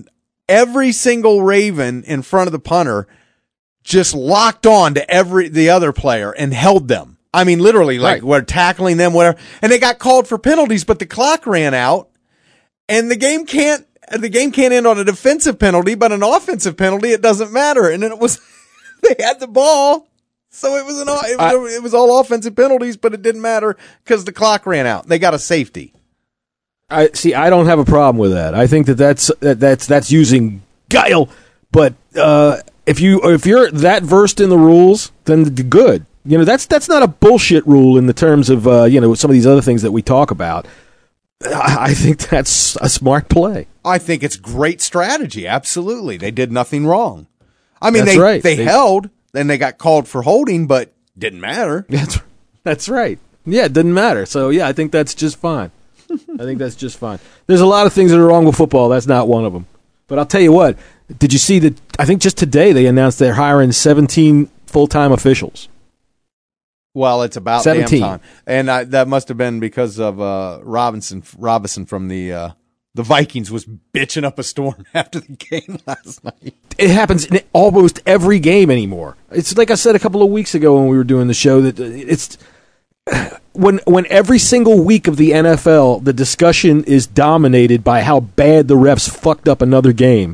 Speaker 16: every single Raven in front of the punter just locked on to the other player and held them. I mean, literally, like, we're tackling them, whatever. And they got called for penalties, but the clock ran out, and the game can't end on a defensive penalty, but an offensive penalty, it doesn't matter. And then it was, they had the ball, so it was all offensive penalties, but it didn't matter because the clock ran out. They got a safety.
Speaker 17: I don't have a problem with that. I think that's using guile, but if you're that versed in the rules, then good. You know, that's not a bullshit rule in the terms of some of these other things that we talk about. I think that's a smart play.
Speaker 16: I think it's great strategy. Absolutely, they did nothing wring. I mean, they held, then they got called for holding, but didn't matter.
Speaker 17: That's right. Yeah, it didn't matter. So yeah, I think that's just fine. There's a lot of things that are wrong with football. That's not one of them. But I'll tell you what. Did you see that? I think just today they announced they're hiring 17 full-time officials.
Speaker 16: Well, it's about
Speaker 17: 17.
Speaker 16: Damn time, and that must have been because of Robinson from the Vikings was bitching up a storm after the game last night.
Speaker 17: It happens in almost every game anymore. It's like I said a couple of weeks ago when we were doing the show that it's when every single week of the NFL the discussion is dominated by how bad the refs fucked up another game.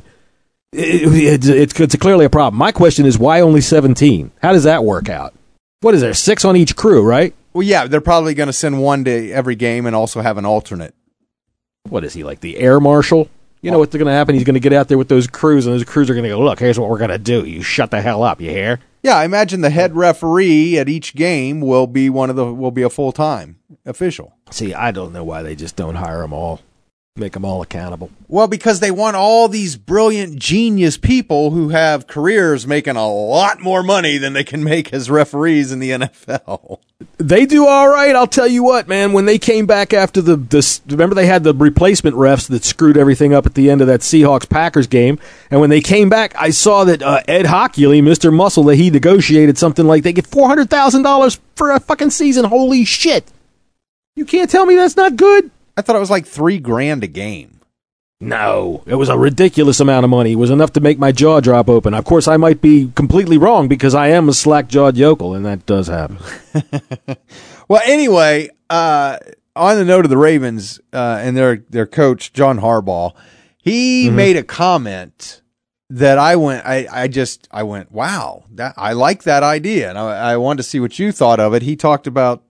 Speaker 17: It's clearly a problem. My question is, why only 17? How does that work out? What is there, 6 on each crew, right?
Speaker 16: Well, yeah, they're probably going to send one to every game and also have an alternate.
Speaker 17: What is he, like the air marshal? You know what's going to happen? He's going to get out there with those crews, and those crews are going to go, look, here's what we're going to do. You shut the hell up, you hear?
Speaker 16: Yeah, I imagine the head referee at each game will be a full-time official.
Speaker 17: See, I don't know why they just don't hire them all. Make them all accountable.
Speaker 16: Well, because they want all these brilliant, genius people who have careers making a lot more money than they can make as referees in the NFL.
Speaker 17: They do all right. I'll tell you what, man. When they came back after remember they had the replacement refs that screwed everything up at the end of that Seahawks-Packers game, and when they came back, I saw that Ed Hockley, Mr. Muscle, that he negotiated something like they get $400,000 for a fucking season. Holy shit. You can't tell me that's not good?
Speaker 16: I thought it was like $3,000 a game.
Speaker 17: No, it was a ridiculous amount of money. It was enough to make my jaw drop open. Of course, I might be completely wrong because I am a slack-jawed yokel, and that does happen.
Speaker 16: Well, anyway, on the note of the Ravens and their coach, John Harbaugh, he made a comment that I went, wow, I like that idea, and I wanted to see what you thought of it. He talked about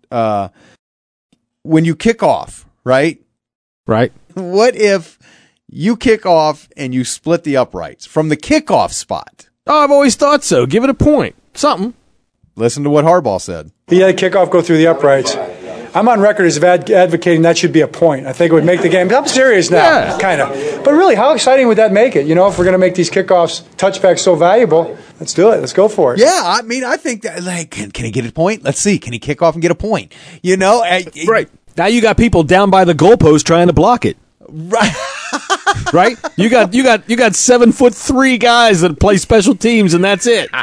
Speaker 16: when you kick off, right?
Speaker 17: Right.
Speaker 16: What if you kick off and you split the uprights from the kickoff spot?
Speaker 17: Oh, I've always thought so. Give it a point. Something.
Speaker 16: Listen to what Harbaugh said.
Speaker 2: He had a kickoff go through the uprights. I'm on record as advocating that should be a point. I think it would make the game. I'm serious now, kind of. But really, how exciting would that make it? You know, if we're going to make these kickoffs, touchbacks so valuable, let's do it. Let's go for it.
Speaker 16: Yeah, I mean, I think that, like, can he get a point? Let's see. Can he kick off and get a point? You know?
Speaker 17: Right. Now you got people down by the goalpost trying to block it.
Speaker 16: Right.
Speaker 17: Right? You got 7'3" guys that play special teams, and that's it.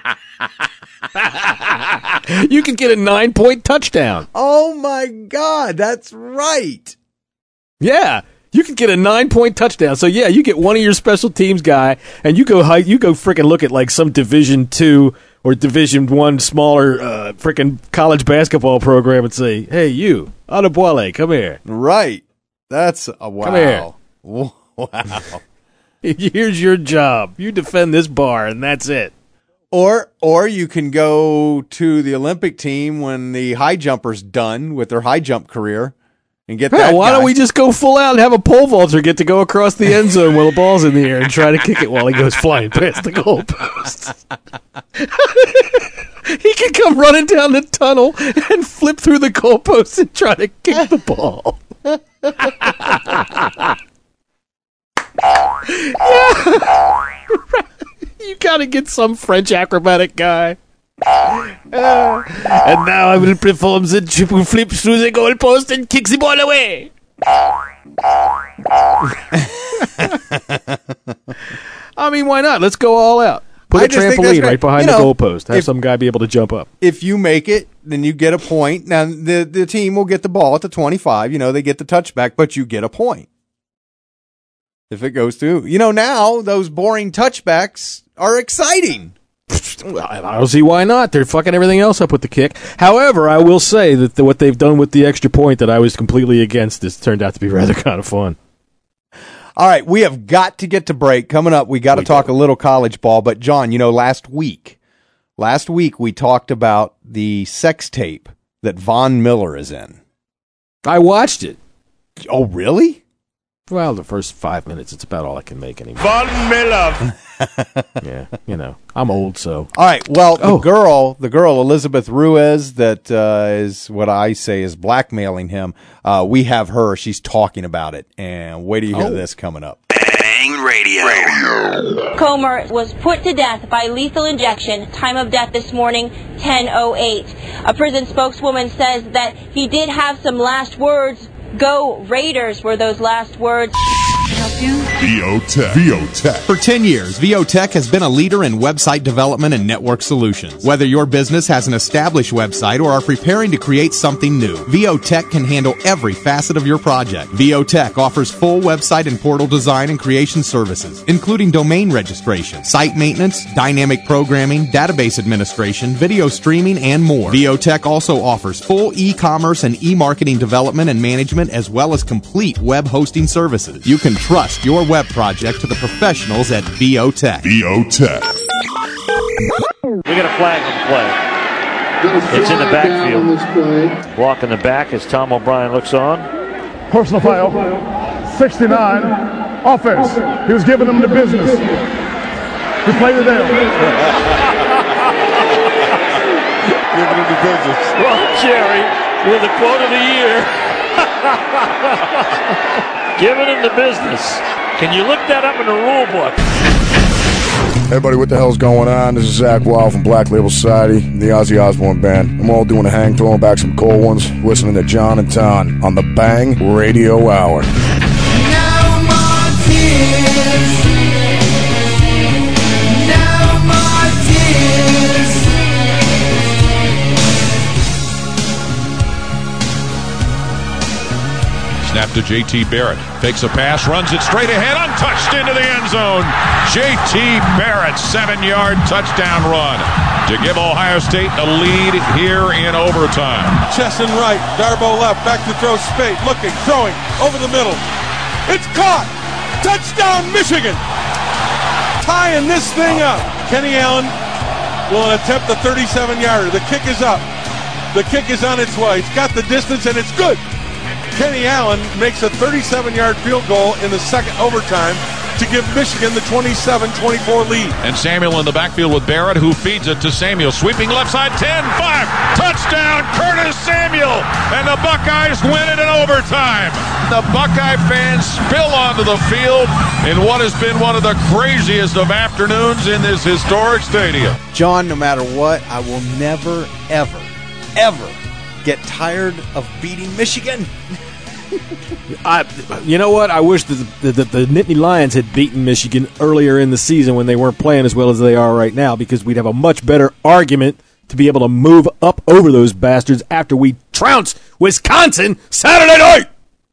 Speaker 17: You can get a 9-point touchdown.
Speaker 16: Oh my God, that's right.
Speaker 17: Yeah, you can get a 9-point touchdown. So yeah, you get one of your special teams guy, and you go freaking look at like some Division II or Division I smaller freaking college basketball program and say, "Hey, you, Adeboele, come here."
Speaker 16: Right. That's a wow.
Speaker 17: Come here.
Speaker 16: Wow.
Speaker 17: Here's your job. You defend this bar, and that's it.
Speaker 16: Or you can go to the Olympic team when the high jumper's done with their high jump career and get that.
Speaker 17: Why
Speaker 16: guy.
Speaker 17: don't we just go full out and have a pole vaulter get to go across the end zone while the ball's in the air and try to kick it while he goes flying past the goalpost? He can come running down the tunnel and flip through the goalpost and try to kick the ball. Yeah. You gotta get some French acrobatic guy. And now I will perform the triple flip through the goalpost and kick the ball away. I mean, why not? Let's go all out. Put a trampoline right behind the goalpost. Have some guy be able to jump up.
Speaker 16: If you make it, then you get a point. Now, the team will get the ball at the 25. You know, they get the touchback, but you get a point. if it goes through. Now those boring touchbacks are exciting.
Speaker 17: Well, I don't see why not. They're fucking everything else up with the kick. However, I will say that what they've done with the extra point that I was completely against this turned out to be rather kind of fun.
Speaker 16: All right, we have got to get to break. Coming up, we got to talk a little college ball. But, John, last week we talked about the sex tape that Von Miller is in. I watched it. Oh, really? Well, the first 5 minutes, it's about all I can make anymore.
Speaker 1: Von Miller.
Speaker 17: Yeah, I'm old, so.
Speaker 16: All right, well, the girl, Elizabeth Ruiz, that is what I say is blackmailing him, we have her. She's talking about it. And wait till you hear this coming up.
Speaker 10: Bang Radio.
Speaker 5: Comer was put to death by lethal injection. Time of death this morning, 10:08. A prison spokeswoman says that he did have some last words. Go Raiders were those last words.
Speaker 7: VOTech. For 10 years, VOTech has been a leader in website development and network solutions. Whether your business has an established website or are preparing to create something new, VOTech can handle every facet of your project. VOTech offers full website and portal design and creation services, including domain registration, site maintenance, dynamic programming, database administration, video streaming, and more. VOTech also offers full e-commerce and e-marketing development and management, as well as complete web hosting services. You can trust your web project to the professionals at VOTech. VOTech.
Speaker 11: We got a flag on the play. It's in the backfield. Walk in the back as Tom O'Brien looks on.
Speaker 24: Personal foul, 69, offense. He was giving them the business. He played it down.
Speaker 14: Giving him the business.
Speaker 11: Well, Jerry, with the quote of the year. Giving him the business. Can you look that up in the rule book?
Speaker 14: Hey, buddy, what the hell's going on? This is Zach Wild from Black Label Society, the Ozzy Osbourne Band. I'm all doing a hang, throwing back some cold ones, listening to John and Ton on the Bang Radio Hour.
Speaker 19: No more tears. No more tears.
Speaker 25: Snap to J.T. Barrett. Takes a pass, runs it straight ahead, untouched into the end zone. J.T. Barrett, 7-yard touchdown run to give Ohio State a lead here in overtime.
Speaker 26: Chesson right, Darboh left, back to throw, Spate looking, throwing, over the middle. It's caught! Touchdown, Michigan! Tying this thing up. Kenny Allen will attempt the 37-yarder. The kick is up. The kick is on its way. It's got the distance, and it's good. Kenny Allen makes a 37-yard field goal in the second overtime to give Michigan the 27-24 lead.
Speaker 25: And Samuel in the backfield with Barrett, who feeds it to Samuel. Sweeping left side, 10-5. Touchdown, Curtis Samuel. And the Buckeyes win it in overtime. The Buckeye fans spill onto the field in what has been one of the craziest of afternoons in this historic stadium.
Speaker 16: John, no matter what, I will never, ever, ever get tired of beating Michigan.
Speaker 17: You know what? I wish the Nittany Lions had beaten Michigan earlier in the season when they weren't playing as well as they are right now, because we'd have a much better argument to be able to move up over those bastards after we trounce Wisconsin Saturday night.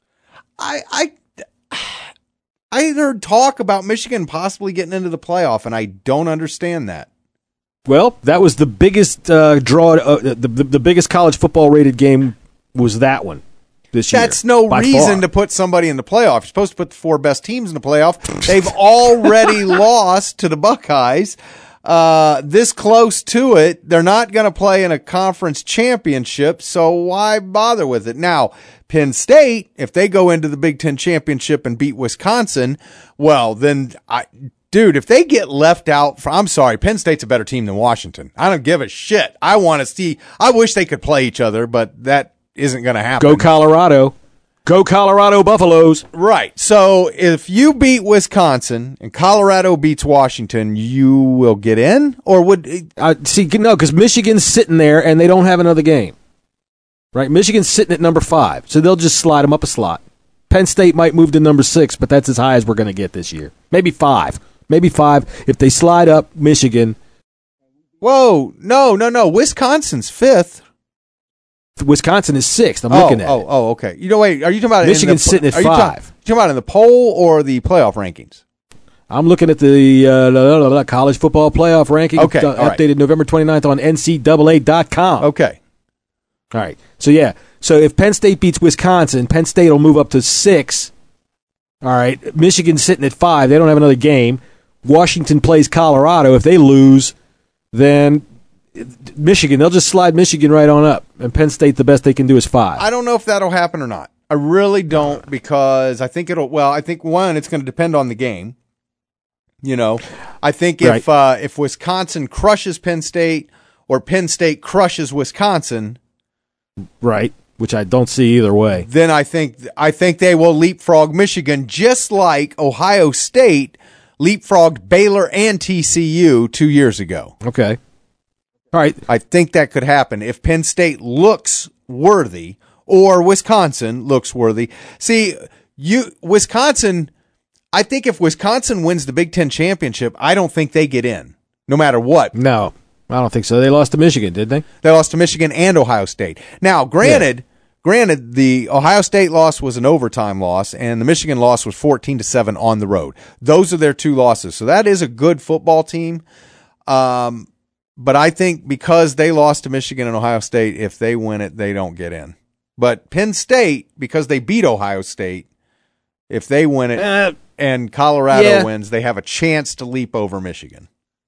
Speaker 16: I heard talk about Michigan possibly getting into the playoff, and I don't understand that.
Speaker 17: Well, that was the biggest draw. The biggest college football rated game was that one this year.
Speaker 16: That's no reason to put somebody in the playoff. You're supposed to put the 4 best teams in the playoff. They've already lost to the Buckeyes. This close to it. They're not going to play in a conference championship, so why bother with it? Now, Penn State, if they go into the Big Ten championship and beat Wisconsin, well, then dude, if they get left out, I'm sorry, Penn State's a better team than Washington. I don't give a shit. I wish they could play each other, but that isn't going to happen.
Speaker 17: Go Colorado. Go Colorado Buffaloes.
Speaker 16: Right. So if you beat Wisconsin and Colorado beats Washington, you will get in? Or would
Speaker 17: no, because Michigan's sitting there and they don't have another game. Right? Michigan's sitting at number 5, so they'll just slide them up a slot. Penn State might move to number 6, but that's as high as we're going to get this year. Maybe 5. Maybe 5 if they slide up Michigan.
Speaker 16: Whoa, no. Wisconsin's 5th.
Speaker 17: Wisconsin is 6th. I'm looking at it.
Speaker 16: Oh, okay. Wait, are you talking about
Speaker 17: Michigan's sitting at 5?
Speaker 16: talking about in the poll or the playoff rankings?
Speaker 17: I'm looking at the college football playoff ranking.
Speaker 16: Okay, all right.
Speaker 17: Updated November 29th on NCAA.com.
Speaker 16: Okay.
Speaker 17: All right. So, yeah. So, if Penn State beats Wisconsin, Penn State will move up to 6. All right. Michigan's sitting at 5. They don't have another game. Washington plays Colorado. If they lose, then Michigan, they'll just slide Michigan right on up. And Penn State, the best they can do is 5.
Speaker 16: I don't know if that'll happen or not. I really don't, because I think one, it's going to depend on the game. You know, I think if Wisconsin crushes Penn State or Penn State crushes Wisconsin,
Speaker 17: right, which I don't see either way,
Speaker 16: then I think they will leapfrog Michigan, just like Ohio State leapfrogged Baylor and TCU 2 years ago.
Speaker 17: Okay. All right.
Speaker 16: I think that could happen if Penn State looks worthy or Wisconsin looks worthy. See, Wisconsin, I think if Wisconsin wins the Big Ten championship, I don't think they get in, no matter what.
Speaker 17: No, I don't think so. They lost to Michigan, did they?
Speaker 16: They lost to Michigan and Ohio State. Now, granted, the Ohio State loss was an overtime loss, and the Michigan loss was 14-7 on the road. Those are their 2 losses. So that is a good football team. But I think because they lost to Michigan and Ohio State, if they win it, they don't get in. But Penn State, because they beat Ohio State, if they win it and Colorado wins, they have a chance to leap over Michigan.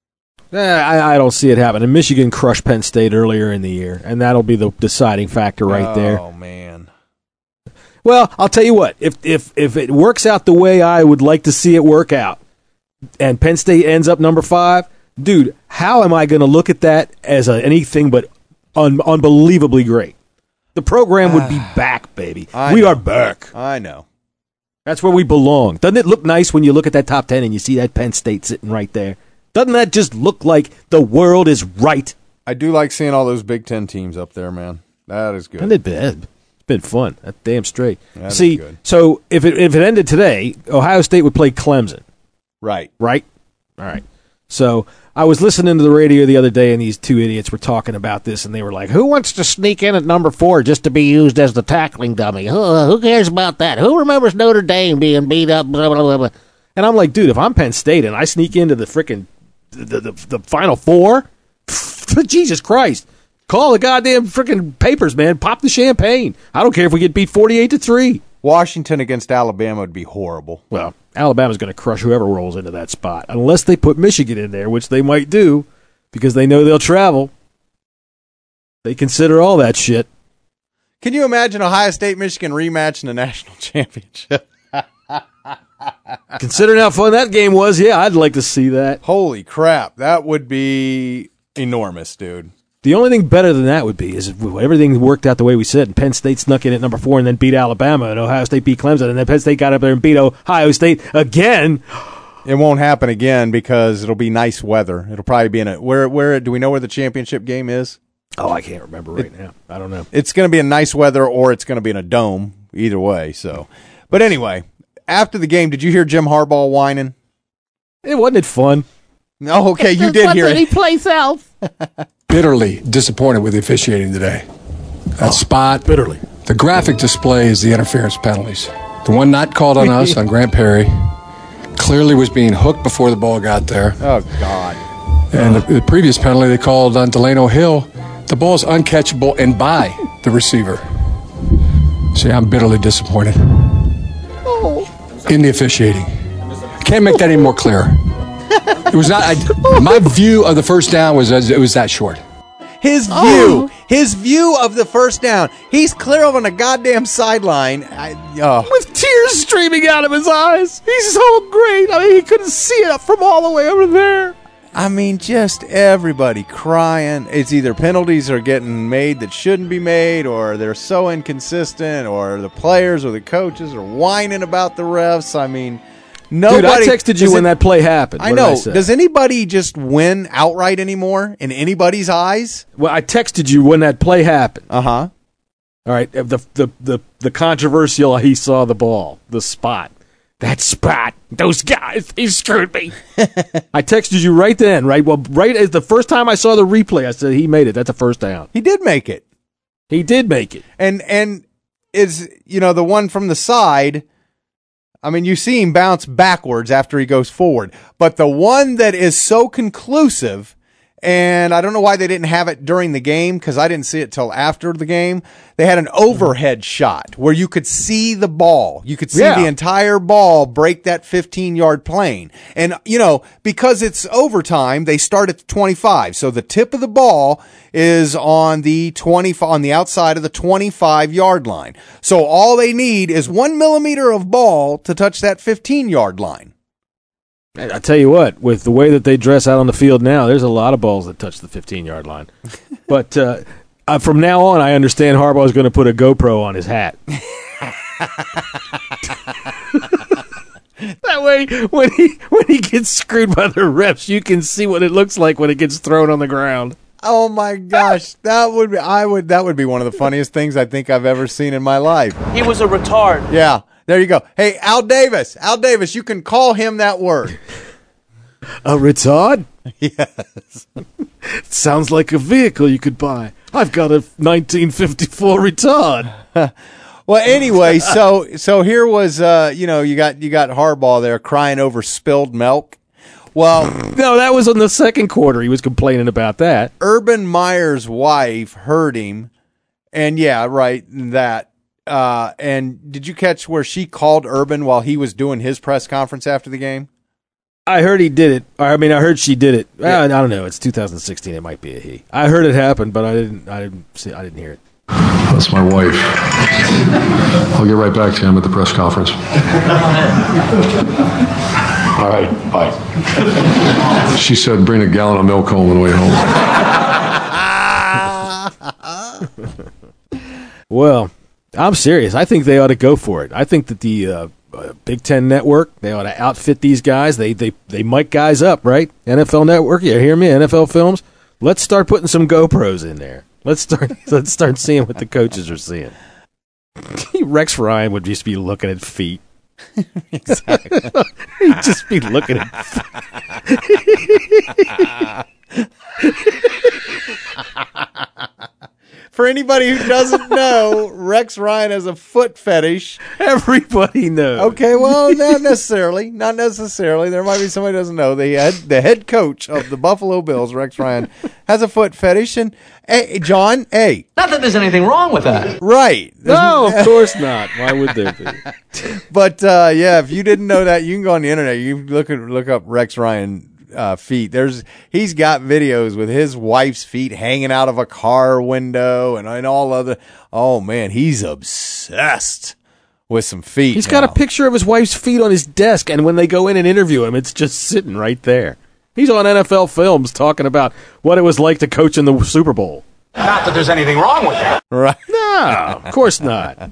Speaker 17: I don't see it happening. Michigan crushed Penn State earlier in the year, and that'll be the deciding factor right there.
Speaker 16: Oh, man.
Speaker 17: Well, I'll tell you what. If it works out the way I would like to see it work out, and Penn State ends up number 5, dude, how am I going to look at that as anything but unbelievably great? The program would be back, baby. We are back.
Speaker 16: I know.
Speaker 17: That's where we belong. Doesn't it look nice when you look at that top 10 and you see that Penn State sitting right there? Doesn't that just look like the world is right?
Speaker 16: I do like seeing all those Big Ten teams up there, man. That is good.
Speaker 17: And it's been fun. That's damn straight.
Speaker 16: That
Speaker 17: See,
Speaker 16: is good.
Speaker 17: so if it ended today, Ohio State would play Clemson.
Speaker 16: Right.
Speaker 17: Right? All right. So I was listening to the radio the other day, and these 2 idiots were talking about this, and they were like, who wants to sneak in at number 4 just to be used as the tackling dummy? Who cares about that? Who remembers Notre Dame being beat up? Blah, blah, blah, blah. And I'm like, dude, if I'm Penn State and I sneak into the frickin' the Final Four, Jesus Christ, call the goddamn frickin' papers, man. Pop the champagne. I don't care if we get beat 48-3.
Speaker 16: Washington against Alabama would be horrible.
Speaker 17: Well, Alabama's going to crush whoever rolls into that spot, unless they put Michigan in there, which they might do, because they know they'll travel. They consider all that shit.
Speaker 16: Can you imagine Ohio State-Michigan rematch in the national championship?
Speaker 17: Considering how fun that game was, yeah, I'd like to see that.
Speaker 16: Holy crap, that would be enormous, dude.
Speaker 17: The only thing better than that would be is if everything worked out the way we said, and Penn State snuck in at number 4 and then beat Alabama, and Ohio State beat Clemson, and then Penn State got up there and beat Ohio State again.
Speaker 16: It won't happen again because it'll be nice weather. It'll probably be in a where do we know where the championship game is?
Speaker 17: Oh, I can't remember right now. I don't know.
Speaker 16: It's going to be in nice weather or it's going to be in a dome. Either way. So, but anyway, after the game, did you hear Jim Harbaugh whining?
Speaker 17: It wasn't fun.
Speaker 16: No, okay, you did hear it.
Speaker 19: He plays out.
Speaker 3: Bitterly disappointed with the officiating today. That spot.
Speaker 17: Bitterly.
Speaker 3: The graphic display is the interference penalties. The one not called on us, on Grant Perry, clearly was being hooked before the ball got there.
Speaker 16: Oh, God.
Speaker 3: And the previous penalty they called on Delano Hill, the ball is uncatchable and by the receiver. See, I'm bitterly disappointed in the officiating. Can't make that any more clear. It was not. My view of the first down was it was that short.
Speaker 16: His view of the first down. He's clear on a goddamn sideline.
Speaker 17: With tears streaming out of his eyes. He's so great. I mean, he couldn't see it from all the way over there.
Speaker 16: I mean, just everybody crying. It's either penalties are getting made that shouldn't be made, or they're so inconsistent, or the players or the coaches are whining about the refs. I mean, nobody.
Speaker 17: Dude, I texted you when that play happened.
Speaker 16: I know. Does anybody just win outright anymore in anybody's eyes?
Speaker 17: Well, I texted you when that play happened.
Speaker 16: Uh-huh.
Speaker 17: All right. The controversial, he saw the ball, the spot. That spot, those guys, they screwed me. I texted you right then, right? Well, right as the first time I saw the replay, I said, he made it. That's a first down.
Speaker 16: He did make it.
Speaker 17: He did make it.
Speaker 16: And is, the one from the side, I mean, you see him bounce backwards after he goes forward. But the one that is so conclusive, and I don't know why they didn't have it during the game, because I didn't see it till after the game. They had an overhead shot where you could see the ball. You could see the entire ball break that 15-yard plane. And, because it's overtime, they start at the 25. So the tip of the ball is on the outside of the 25-yard line. So all they need is 1 millimeter of ball to touch that 15-yard line.
Speaker 17: I tell you what, with the way that they dress out on the field now, there's a lot of balls that touch the 15-yard line. But from now on, I understand Harbaugh is going to put a GoPro on his hat. That way, when he gets screwed by the refs, you can see what it looks like when it gets thrown on the ground.
Speaker 16: Oh my gosh, that would be one of the funniest things I think I've ever seen in my life.
Speaker 6: He was a retard.
Speaker 16: Yeah. There you go. Hey, Al Davis, you can call him that word.
Speaker 17: A retard?
Speaker 16: Yes.
Speaker 17: Sounds like a vehicle you could buy. I've got a 1954 retard.
Speaker 16: Well, anyway, so here was, you got Harbaugh there crying over spilled milk. Well,
Speaker 17: no, that was in the second quarter. He was complaining about that.
Speaker 16: Urban Meyer's wife heard him, and that. And did you catch where she called Urban while he was doing his press conference after the game?
Speaker 17: I heard he did it. I heard she did it. Yeah. I don't know. It's 2016. It might be a he. I heard it happen, but I didn't hear it.
Speaker 3: That's my wife. I'll get right back to you. I'm at the press conference. All right, bye. She said, bring a gallon of milk home on the way home.
Speaker 17: Well, I'm serious. I think they ought to go for it. I think that the Big Ten Network, they ought to outfit these guys. They mic guys up, right? NFL Network, you hear me? NFL Films. Let's start putting some GoPros in there. Let's start seeing what the coaches are seeing. Rex Ryan would just be looking at feet.
Speaker 16: Exactly.
Speaker 17: He'd just be looking at feet.
Speaker 16: For anybody who doesn't know, Rex Ryan has a foot fetish.
Speaker 17: Everybody knows.
Speaker 16: Okay, well, not necessarily. Not necessarily. There might be somebody who doesn't know. The head coach of the Buffalo Bills, Rex Ryan, has a foot fetish. And, hey, John, hey.
Speaker 6: Not that there's anything wrong with that.
Speaker 16: Right.
Speaker 17: No, of course not. Why would there be?
Speaker 16: But, if you didn't know that, you can go on the internet. You can look up Rex Ryan feet. He's got videos with his wife's feet hanging out of a car window and all other. Oh man, he's obsessed with some feet.
Speaker 17: He's got a picture of his wife's feet on his desk, and when they go in and interview him, it's just sitting right there. He's on NFL Films talking about what it was like to coach in the Super Bowl.
Speaker 6: Not that there's anything wrong with that.
Speaker 16: Right?
Speaker 17: No, of course not.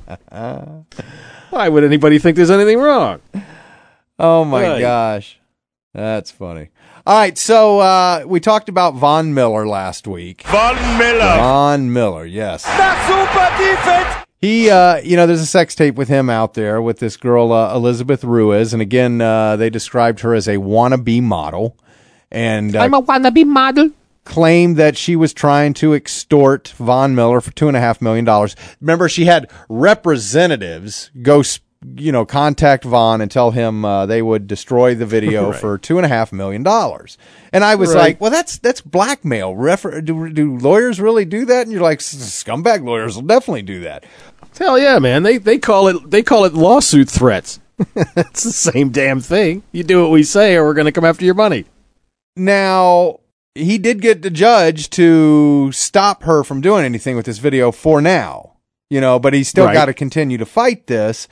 Speaker 17: Why would anybody think there's anything wrong?
Speaker 16: Oh my gosh, that's funny. All right, so we talked about Von Miller last week. Von Miller, yes.
Speaker 19: That's super defense.
Speaker 16: He, there's a sex tape with him out there with this girl, Elizabeth Ruiz. And again, they described her as a wannabe model. And
Speaker 17: I'm a wannabe model.
Speaker 16: Claimed that she was trying to extort Von Miller for $2.5 million. Remember, she had representatives go contact Von and tell him they would destroy the video
Speaker 17: right.
Speaker 16: for $2.5 million. And I was like, well, that's blackmail. Do lawyers really do that? And you're like, scumbag lawyers will definitely do that.
Speaker 17: Hell yeah, man. They call it lawsuit threats. It's the same damn thing. You do what we say or we're going to come after your money.
Speaker 16: Now, he did get the judge to stop her from doing anything with this video for now, but he's still got to continue to fight this.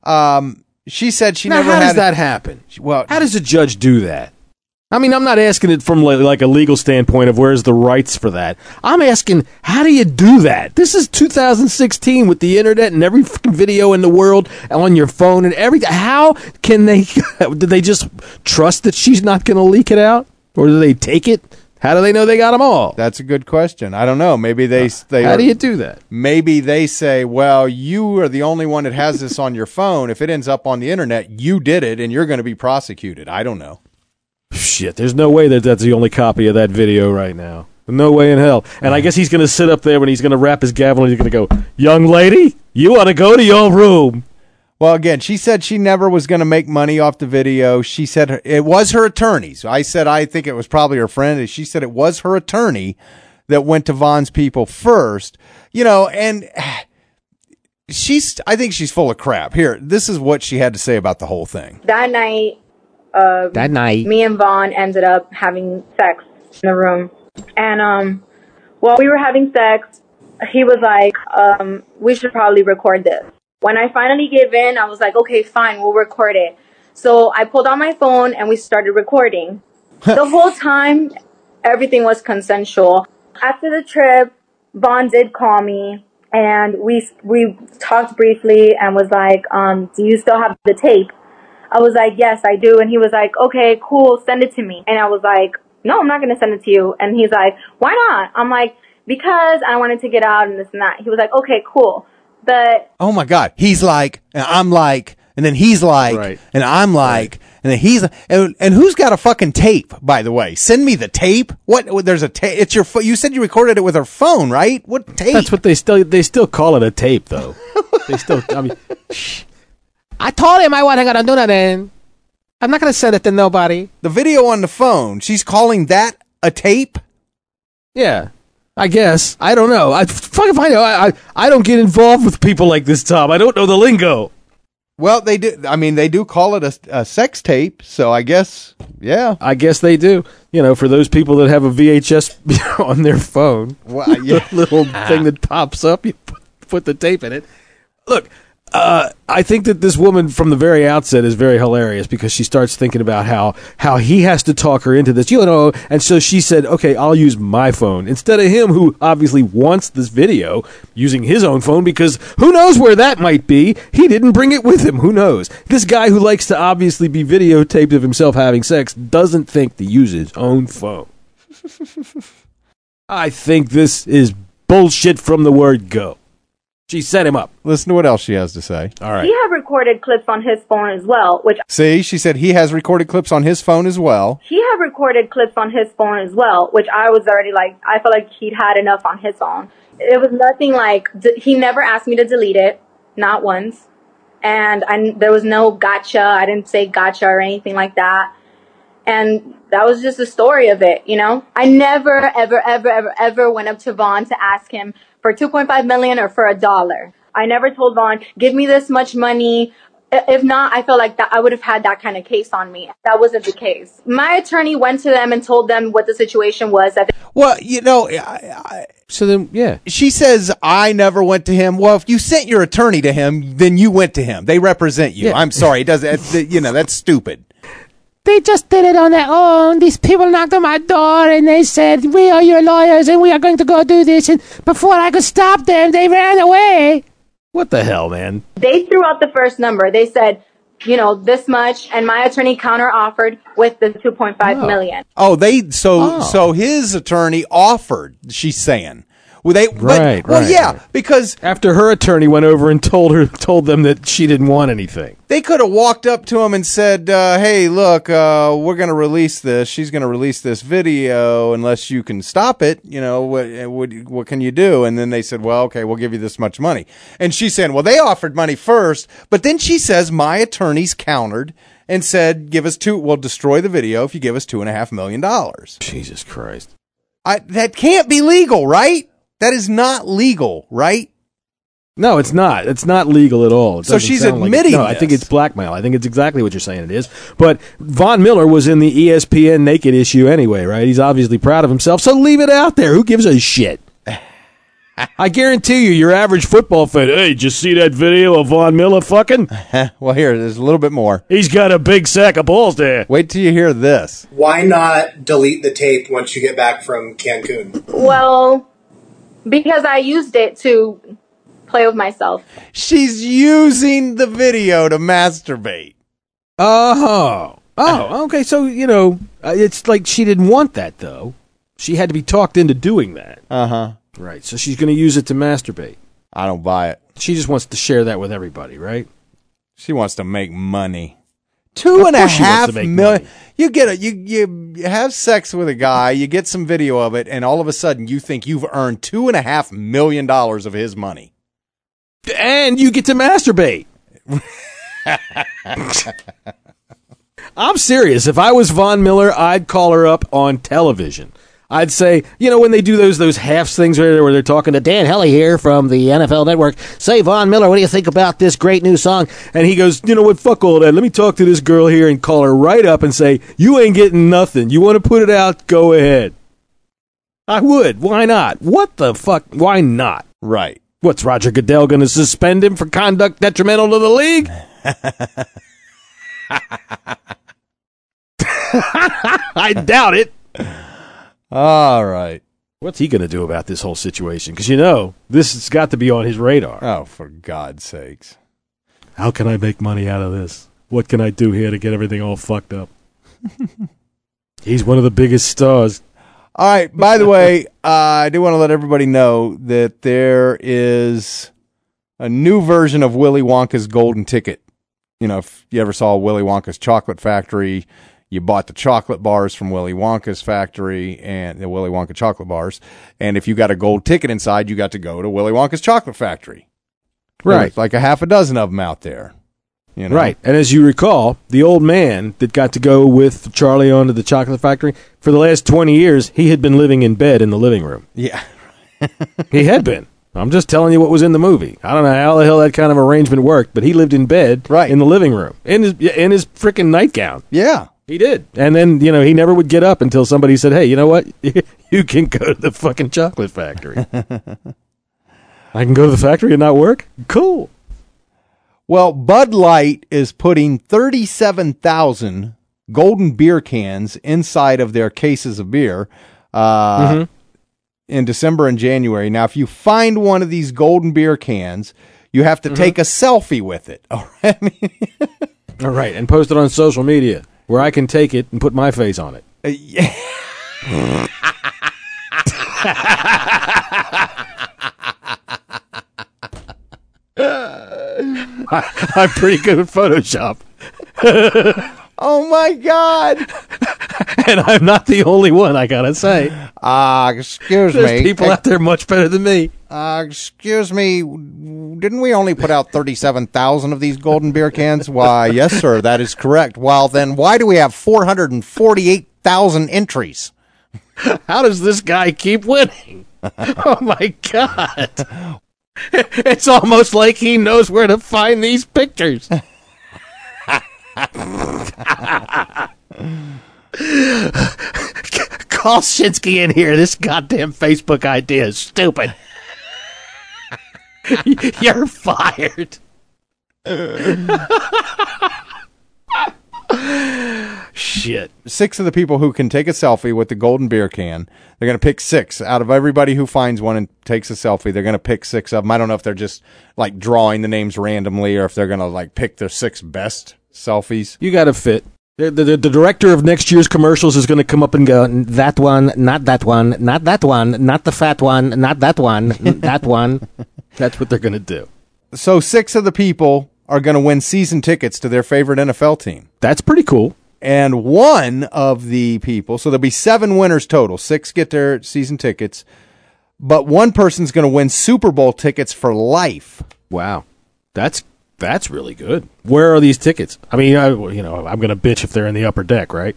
Speaker 16: She said she never had.
Speaker 17: How does that happen?
Speaker 16: Well,
Speaker 17: how does a judge do that? I mean, I'm not asking it from like a legal standpoint of where's the rights for that. I'm asking, how do you do that? This is 2016 with the internet and every fucking video in the world on your phone and everything. How can they? Do they just trust that she's not going to leak it out, or do they take it? How do they know they got them all?
Speaker 16: That's a good question. I don't know. Maybe they
Speaker 17: how do you do that?
Speaker 16: Maybe they say, well, you are the only one that has this on your phone. If it ends up on the internet, you did it, and you're going to be prosecuted. I don't know.
Speaker 17: Shit, there's no way that's the only copy of that video right now. No way in hell. And I guess he's going to sit up there when he's going to rap his gavel and he's going to go, young lady, you ought to go to your room.
Speaker 16: Well, again, she said she never was going to make money off the video. She said it was her attorney. So I said I think it was probably her friend. She said it was her attorney that went to Von's people first. And I think she's full of crap. Here, this is what she had to say about the whole thing.
Speaker 8: That night, me and Von ended up having sex in the room. And while we were having sex, he was like, we should probably record this. When I finally gave in, I was like, okay, fine, we'll record it. So I pulled out my phone and we started recording. The whole time, everything was consensual. After the trip, Von did call me and we talked briefly and was like, do you still have the tape? I was like, yes, I do. And he was like, okay, cool, send it to me. And I was like, no, I'm not going to send it to you. And he's like, why not? I'm like, because I wanted to get out and this and that. He was like, okay, cool. But
Speaker 16: oh my God, he's like, and I'm like, and then he's like, and I'm like, and then he's, and who's got a fucking tape, by the way? Send me the tape. What? There's a tape. It's your, you said you recorded it with her phone, right? What tape?
Speaker 17: That's what they still call it a tape, though. They still, I mean,
Speaker 9: I told him I wasn't going to do nothing. I'm not going to send it to nobody.
Speaker 16: The video on the phone, she's calling that a tape?
Speaker 17: Yeah. I guess. I don't know. I don't get involved with people like this, Tom. I don't know the lingo.
Speaker 16: Well, they do. I mean, they do call it a sex tape, so I guess, yeah.
Speaker 17: I guess they do. For those people that have a VHS on their phone, the little thing that pops up, you put the tape in it. Look, I think that this woman from the very outset is very hilarious because she starts thinking about how he has to talk her into this, and so she said, okay, I'll use my phone instead of him, who obviously wants this video, using his own phone because who knows where that might be. He didn't bring it with him. Who knows? This guy who likes to obviously be videotaped of himself having sex doesn't think to use his own phone. I think this is bullshit from the word go. She set him up.
Speaker 16: Listen to what else she has to say. All right.
Speaker 8: he had recorded clips on his phone as well, which...
Speaker 16: See, she said he has recorded clips on his phone as well.
Speaker 8: He had recorded clips on his phone as well, which I was already like, I felt like he'd had enough on his phone. It was nothing like, he never asked me to delete it, not once. And there was no gotcha. I didn't say gotcha or anything like that. And that was just the story of it, I never, ever, ever, ever, ever went up to Von to ask him for $2.5 million or for $1. I never told Von, give me this much money. If not, I feel like that I would have had that kind of case on me. That wasn't the case. My attorney went to them and told them what the situation was.
Speaker 16: Well,
Speaker 17: so then, yeah.
Speaker 16: She says, I never went to him. Well, if you sent your attorney to him, then you went to him. They represent you. Yeah. I'm sorry. It doesn't, that's stupid.
Speaker 9: They just did it on their own. These people knocked on my door and they said, we are your lawyers and we are going to go do this. And before I could stop them, they ran away.
Speaker 17: What the hell, man?
Speaker 8: They threw out the first number. They said, this much, and my attorney counter-offered with the $2.5 million.
Speaker 16: Oh, so his attorney offered, she's saying. Well,
Speaker 17: right.
Speaker 16: Because
Speaker 17: after her attorney went over and told them that she didn't want anything.
Speaker 16: They could have walked up to him and said, hey, look, we're going to release this. She's going to release this video unless you can stop it. What can you do? And then they said, well, okay, we'll give you this much money. And she's saying, well, they offered money first, but then she says my attorneys countered and said, we'll destroy the video if you give us $2.5 million.
Speaker 17: Jesus Christ.
Speaker 16: That can't be legal, right? That is not legal, right?
Speaker 17: No, it's not. It's not legal at all.
Speaker 16: So she's admitting
Speaker 17: this. I think it's blackmail. I think it's exactly what you're saying it is. But Von Miller was in the ESPN naked issue anyway, right? He's obviously proud of himself, so leave it out there. Who gives a shit? I guarantee you, your average football fan, hey, did you see that video of Von Miller fucking?
Speaker 16: Well, there's a little bit more.
Speaker 17: He's got a big sack of balls there.
Speaker 16: Wait till you hear this.
Speaker 12: Why not delete the tape once you get back from Cancun?
Speaker 8: Well, because I used it to play with myself.
Speaker 16: She's using the video to masturbate.
Speaker 17: Oh, okay. So, it's like she didn't want that, though. She had to be talked into doing that.
Speaker 16: Uh-huh.
Speaker 17: Right. So she's going to use it to masturbate.
Speaker 16: I don't buy it.
Speaker 17: She just wants to share that with everybody, right?
Speaker 16: She wants to make money. $2.5 million. You have sex with a guy, you get some video of it, and all of a sudden you think you've earned $2.5 million of his money.
Speaker 17: And you get to masturbate. I'm serious. If I was Von Miller, I'd call her up on television. I'd say, when they do those halves things where they're talking to Dan Helly here from the NFL Network, say, Von Miller, what do you think about this great new song? And he goes, you know what, fuck all that. Let me talk to this girl here and call her right up and say, you ain't getting nothing. You want to put it out? Go ahead. I would. Why not? What the fuck? Why not?
Speaker 16: Right.
Speaker 17: What's Roger Goodell going to suspend him for conduct detrimental to the league? I doubt it.
Speaker 16: All right.
Speaker 17: What's he going to do about this whole situation? Because, this has got to be on his radar.
Speaker 16: Oh, for God's sakes.
Speaker 17: How can I make money out of this? What can I do here to get everything all fucked up? He's one of the biggest stars.
Speaker 16: All right. By the way, I do want to let everybody know that there is a new version of Willy Wonka's Golden Ticket. If you ever saw Willy Wonka's Chocolate Factory, you bought the chocolate bars from Willy Wonka's factory and the Willy Wonka chocolate bars. And if you got a gold ticket inside, you got to go to Willy Wonka's Chocolate Factory.
Speaker 17: Right.
Speaker 16: Like a half a dozen of them out there.
Speaker 17: Right. And as you recall, the old man that got to go with Charlie onto the chocolate factory, for the last 20 years, he had been living in bed in the living room.
Speaker 16: Yeah.
Speaker 17: He had been. I'm just telling you what was in the movie. I don't know how the hell that kind of arrangement worked, but he lived in bed in the living room in his freaking nightgown.
Speaker 16: Yeah.
Speaker 17: He did. And then, he never would get up until somebody said, hey, you know what? You can go to the fucking chocolate factory. I can go to the factory and not work? Cool.
Speaker 16: Well, Bud Light is putting 37,000 golden beer cans inside of their cases of beer in December and January. Now, if you find one of these golden beer cans, you have to take a selfie with it. All right?
Speaker 17: All right, and post it on social media where I can take it and put my face on it.
Speaker 16: Yeah.
Speaker 17: I'm pretty good at Photoshop.
Speaker 16: Oh, my God.
Speaker 17: And I'm not the only one, I gotta say.
Speaker 16: Excuse
Speaker 17: There's
Speaker 16: me.
Speaker 17: people out there much better than me.
Speaker 16: Excuse me. Didn't we only put out 37,000 of these golden beer cans? Why, yes, sir, that is correct. Well, then why do we have 448,000 entries?
Speaker 17: How does this guy keep winning? Oh, my God. It's almost like he knows where to find these pictures. Call Shinsky in here. This goddamn Facebook idea is stupid. You're fired. Shit.
Speaker 16: 6 of the people who can take a selfie with the golden beer can, they're going to pick 6 out of everybody who finds one and takes a selfie. They're going to pick 6 of them. I don't know if they're just like drawing the names randomly or if they're going to like pick their 6 best selfies.
Speaker 17: You got to fit. The director of next year's commercials is going to come up and go, that one, not that one, not that one, not the fat one, not that one, that one. That's what they're going to do.
Speaker 16: So 6 of the people are going to win season tickets to their favorite NFL team.
Speaker 17: That's pretty cool.
Speaker 16: And one of the people, so there'll be 7 winners total. 6 get their season tickets, but one person's going to win Super Bowl tickets for life.
Speaker 17: Wow. That's really good. Where are these tickets? I mean, I'm going to bitch if they're in the upper deck, right?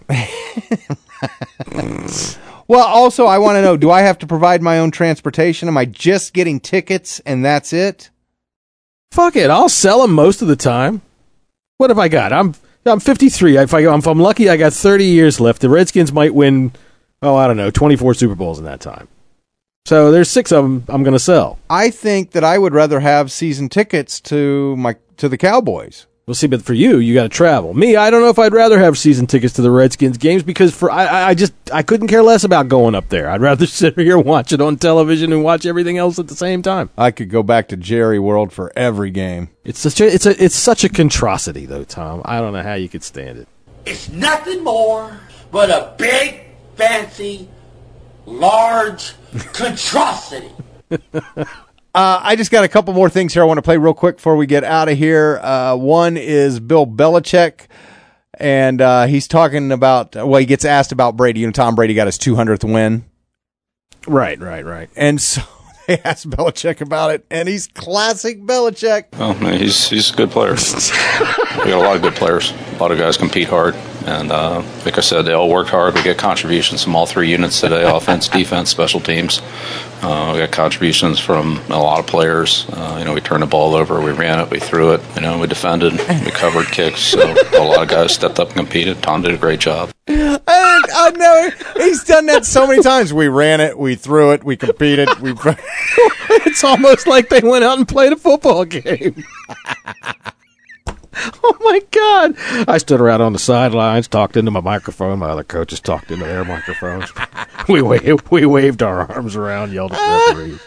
Speaker 16: Well, also, I want to know, do I have to provide my own transportation? Am I just getting tickets and that's it?
Speaker 17: Fuck it. I'll sell them most of the time. What have I got? I'm 53. If I'm lucky, I got 30 years left. The Redskins might win, 24 Super Bowls in that time. So there's 6 of them I'm going to sell.
Speaker 16: I think that I would rather have season tickets to the Cowboys.
Speaker 17: We'll see, but for you got to travel. Me, I don't know if I'd rather have season tickets to the Redskins games because I couldn't care less about going up there. I'd rather sit here and watch it on television and watch everything else at the same time.
Speaker 16: I could go back to Jerry World for every game.
Speaker 17: It's such a controsity, though, Tom. I don't know how you could stand it.
Speaker 19: It's nothing more but a big, fancy, large controsity.
Speaker 16: I just got a couple more things here I want to play real quick before we get out of here. One is Bill Belichick, and he's talking about, he gets asked about Brady. Tom Brady got his 200th win.
Speaker 17: Right.
Speaker 16: And so They asked Belichick about it, and he's classic Belichick.
Speaker 4: Oh, man, he's a good player. We got a lot of good players. A lot of guys compete hard. And like I said, they all worked hard. We get contributions from all three units today, offense, defense, special teams. We got contributions from a lot of players. We turned the ball over, we ran it, we threw it, we defended, we covered kicks. So a lot of guys stepped up and competed. Tom did a great job.
Speaker 16: I know. He's done that so many times. We ran it, we threw it, we competed.
Speaker 17: It's almost like they went out and played a football game. Oh, my God. I stood around on the sidelines, talked into my microphone. My other coaches talked into their microphones. We waved our arms around, yelled at referees.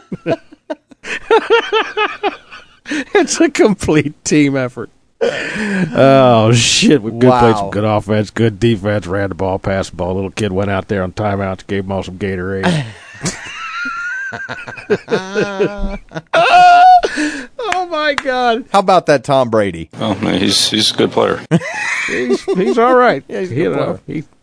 Speaker 17: It's a complete team effort. Oh, shit. We played some good offense, good defense, ran the ball, passed the ball. Little kid went out there on timeouts, gave them all some Gatorade. Oh, my God.
Speaker 16: How about that Tom Brady?
Speaker 4: Oh, man, he's a good player.
Speaker 17: he's all right. Yeah, he's a good player.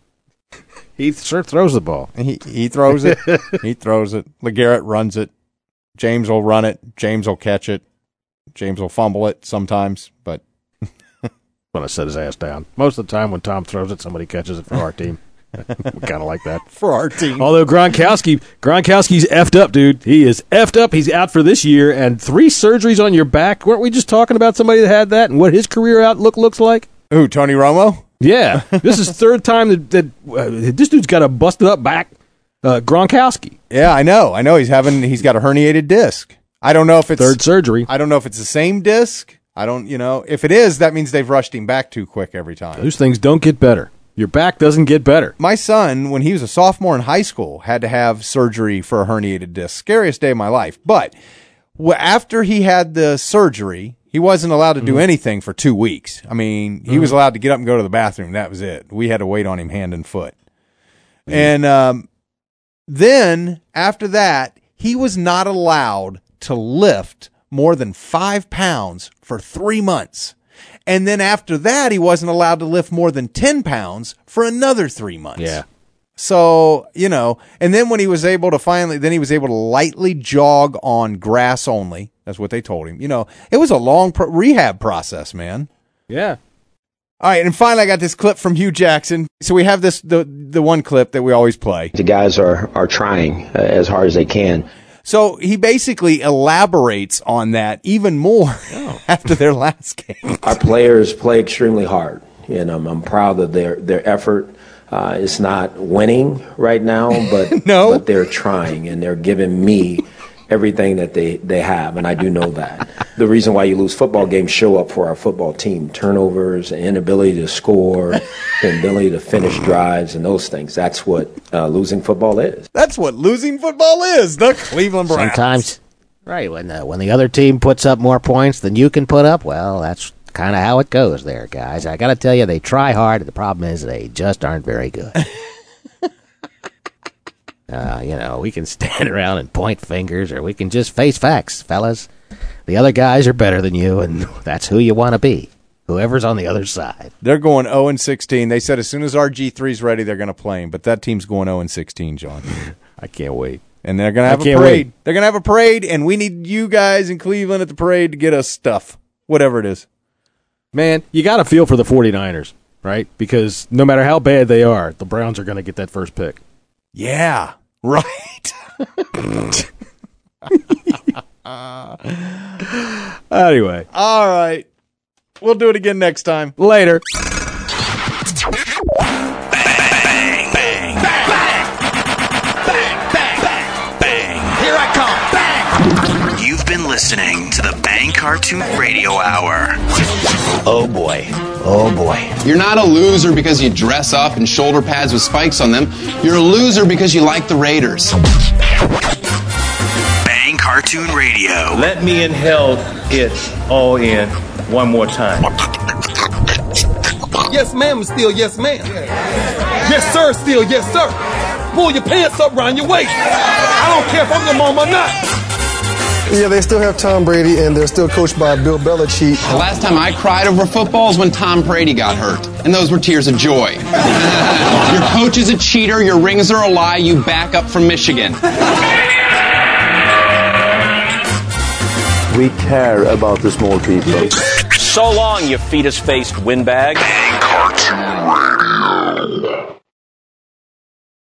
Speaker 17: He sure throws the ball.
Speaker 16: He throws it. He throws it. LeGarrette runs it. James will run it. James will catch it. James will fumble it sometimes, but
Speaker 17: when I set his ass down. Most of the time when Tom throws it, somebody catches it for our team. We kind of like that.
Speaker 16: For our team.
Speaker 17: Although Gronkowski's effed up, dude. He is effed up. He's out for this year, and 3 surgeries on your back. Weren't we just talking about somebody that had that and what his career outlook looks like?
Speaker 16: Who, Tony Romo?
Speaker 17: Yeah. This is the third time that this dude's got a busted up back. Gronkowski.
Speaker 16: Yeah, I know. He's got a herniated disc. I don't know if it's
Speaker 17: third surgery.
Speaker 16: I don't know if it's the same disc. I don't, if it is, that means they've rushed him back too quick every time.
Speaker 17: Those things don't get better. Your back doesn't get better.
Speaker 16: My son, when he was a sophomore in high school, had to have surgery for a herniated disc. Scariest day of my life. But after he had the surgery, he wasn't allowed to do anything for 2 weeks. I mean, he was allowed to get up and go to the bathroom. That was it. We had to wait on him hand and foot. And then, after that, he was not allowed to lift more than 5 pounds for 3 months. And then after that, he wasn't allowed to lift more than 10 pounds for another 3 months.
Speaker 17: Yeah.
Speaker 16: So, and then when he was able to he was able to lightly jog on grass only. That's what they told him. It was a long rehab process, man.
Speaker 17: Yeah.
Speaker 16: All right, and finally I got this clip from Hugh Jackson. So we have the one clip that we always play.
Speaker 15: The guys are trying as hard as they can.
Speaker 16: So he basically elaborates on that even more after their last game.
Speaker 15: Our players play extremely hard, and I'm proud of their effort. It's not winning right now, but but they're trying, and they're giving me everything that they have, and I do know that. The reason why you lose football games show up for our football team. Turnovers, inability to score, the ability to finish drives, and those things. That's what losing football is.
Speaker 16: That's what losing football is, the Cleveland Browns.
Speaker 18: Sometimes, right, when the other team puts up more points than you can put up, well, that's kind of how it goes there, guys. I got to tell you, they try hard. The problem is they just aren't very good. We can stand around and point fingers, or we can just face facts, fellas. The other guys are better than you, and that's who you want to be, whoever's on the other side.
Speaker 16: They're going 0-16. They said as soon as RG3's ready, they're going to play him. But that team's going 0-16, John.
Speaker 17: I can't wait.
Speaker 16: And they're going to have a parade. They're going to have a parade, and we need you guys in Cleveland at the parade to get us stuff, whatever it is.
Speaker 17: Man, you got to feel for the 49ers, right? Because no matter how bad they are, the Browns are going to get that first pick.
Speaker 16: Yeah, right.
Speaker 17: Anyway.
Speaker 16: All right. We'll do it again next time.
Speaker 17: Later.
Speaker 10: Bang, bang, bang, bang, bang, bang. Here I come. Bang. You've been listening to the Bang Cartoon Radio Hour.
Speaker 20: Oh boy. Oh boy. You're not a loser because you dress up in shoulder pads with spikes on them. You're a loser because you like the Raiders.
Speaker 10: Bang Cartoon Radio.
Speaker 21: Let me inhale it all in one more time.
Speaker 22: Yes, ma'am, still yes, ma'am. Yes, sir, still yes, sir. Pull your pants up around your waist. I don't care if I'm your mom or not.
Speaker 27: Yeah, they still have Tom Brady, and they're still coached by Bill Belichick.
Speaker 20: The last time I cried over football is when Tom Brady got hurt, and those were tears of joy. Your coach is a cheater, your rings are a lie, you back up from Michigan.
Speaker 1: We care about the small people.
Speaker 2: So long, you fetus-faced windbag.
Speaker 10: Bang Cartoon Radio.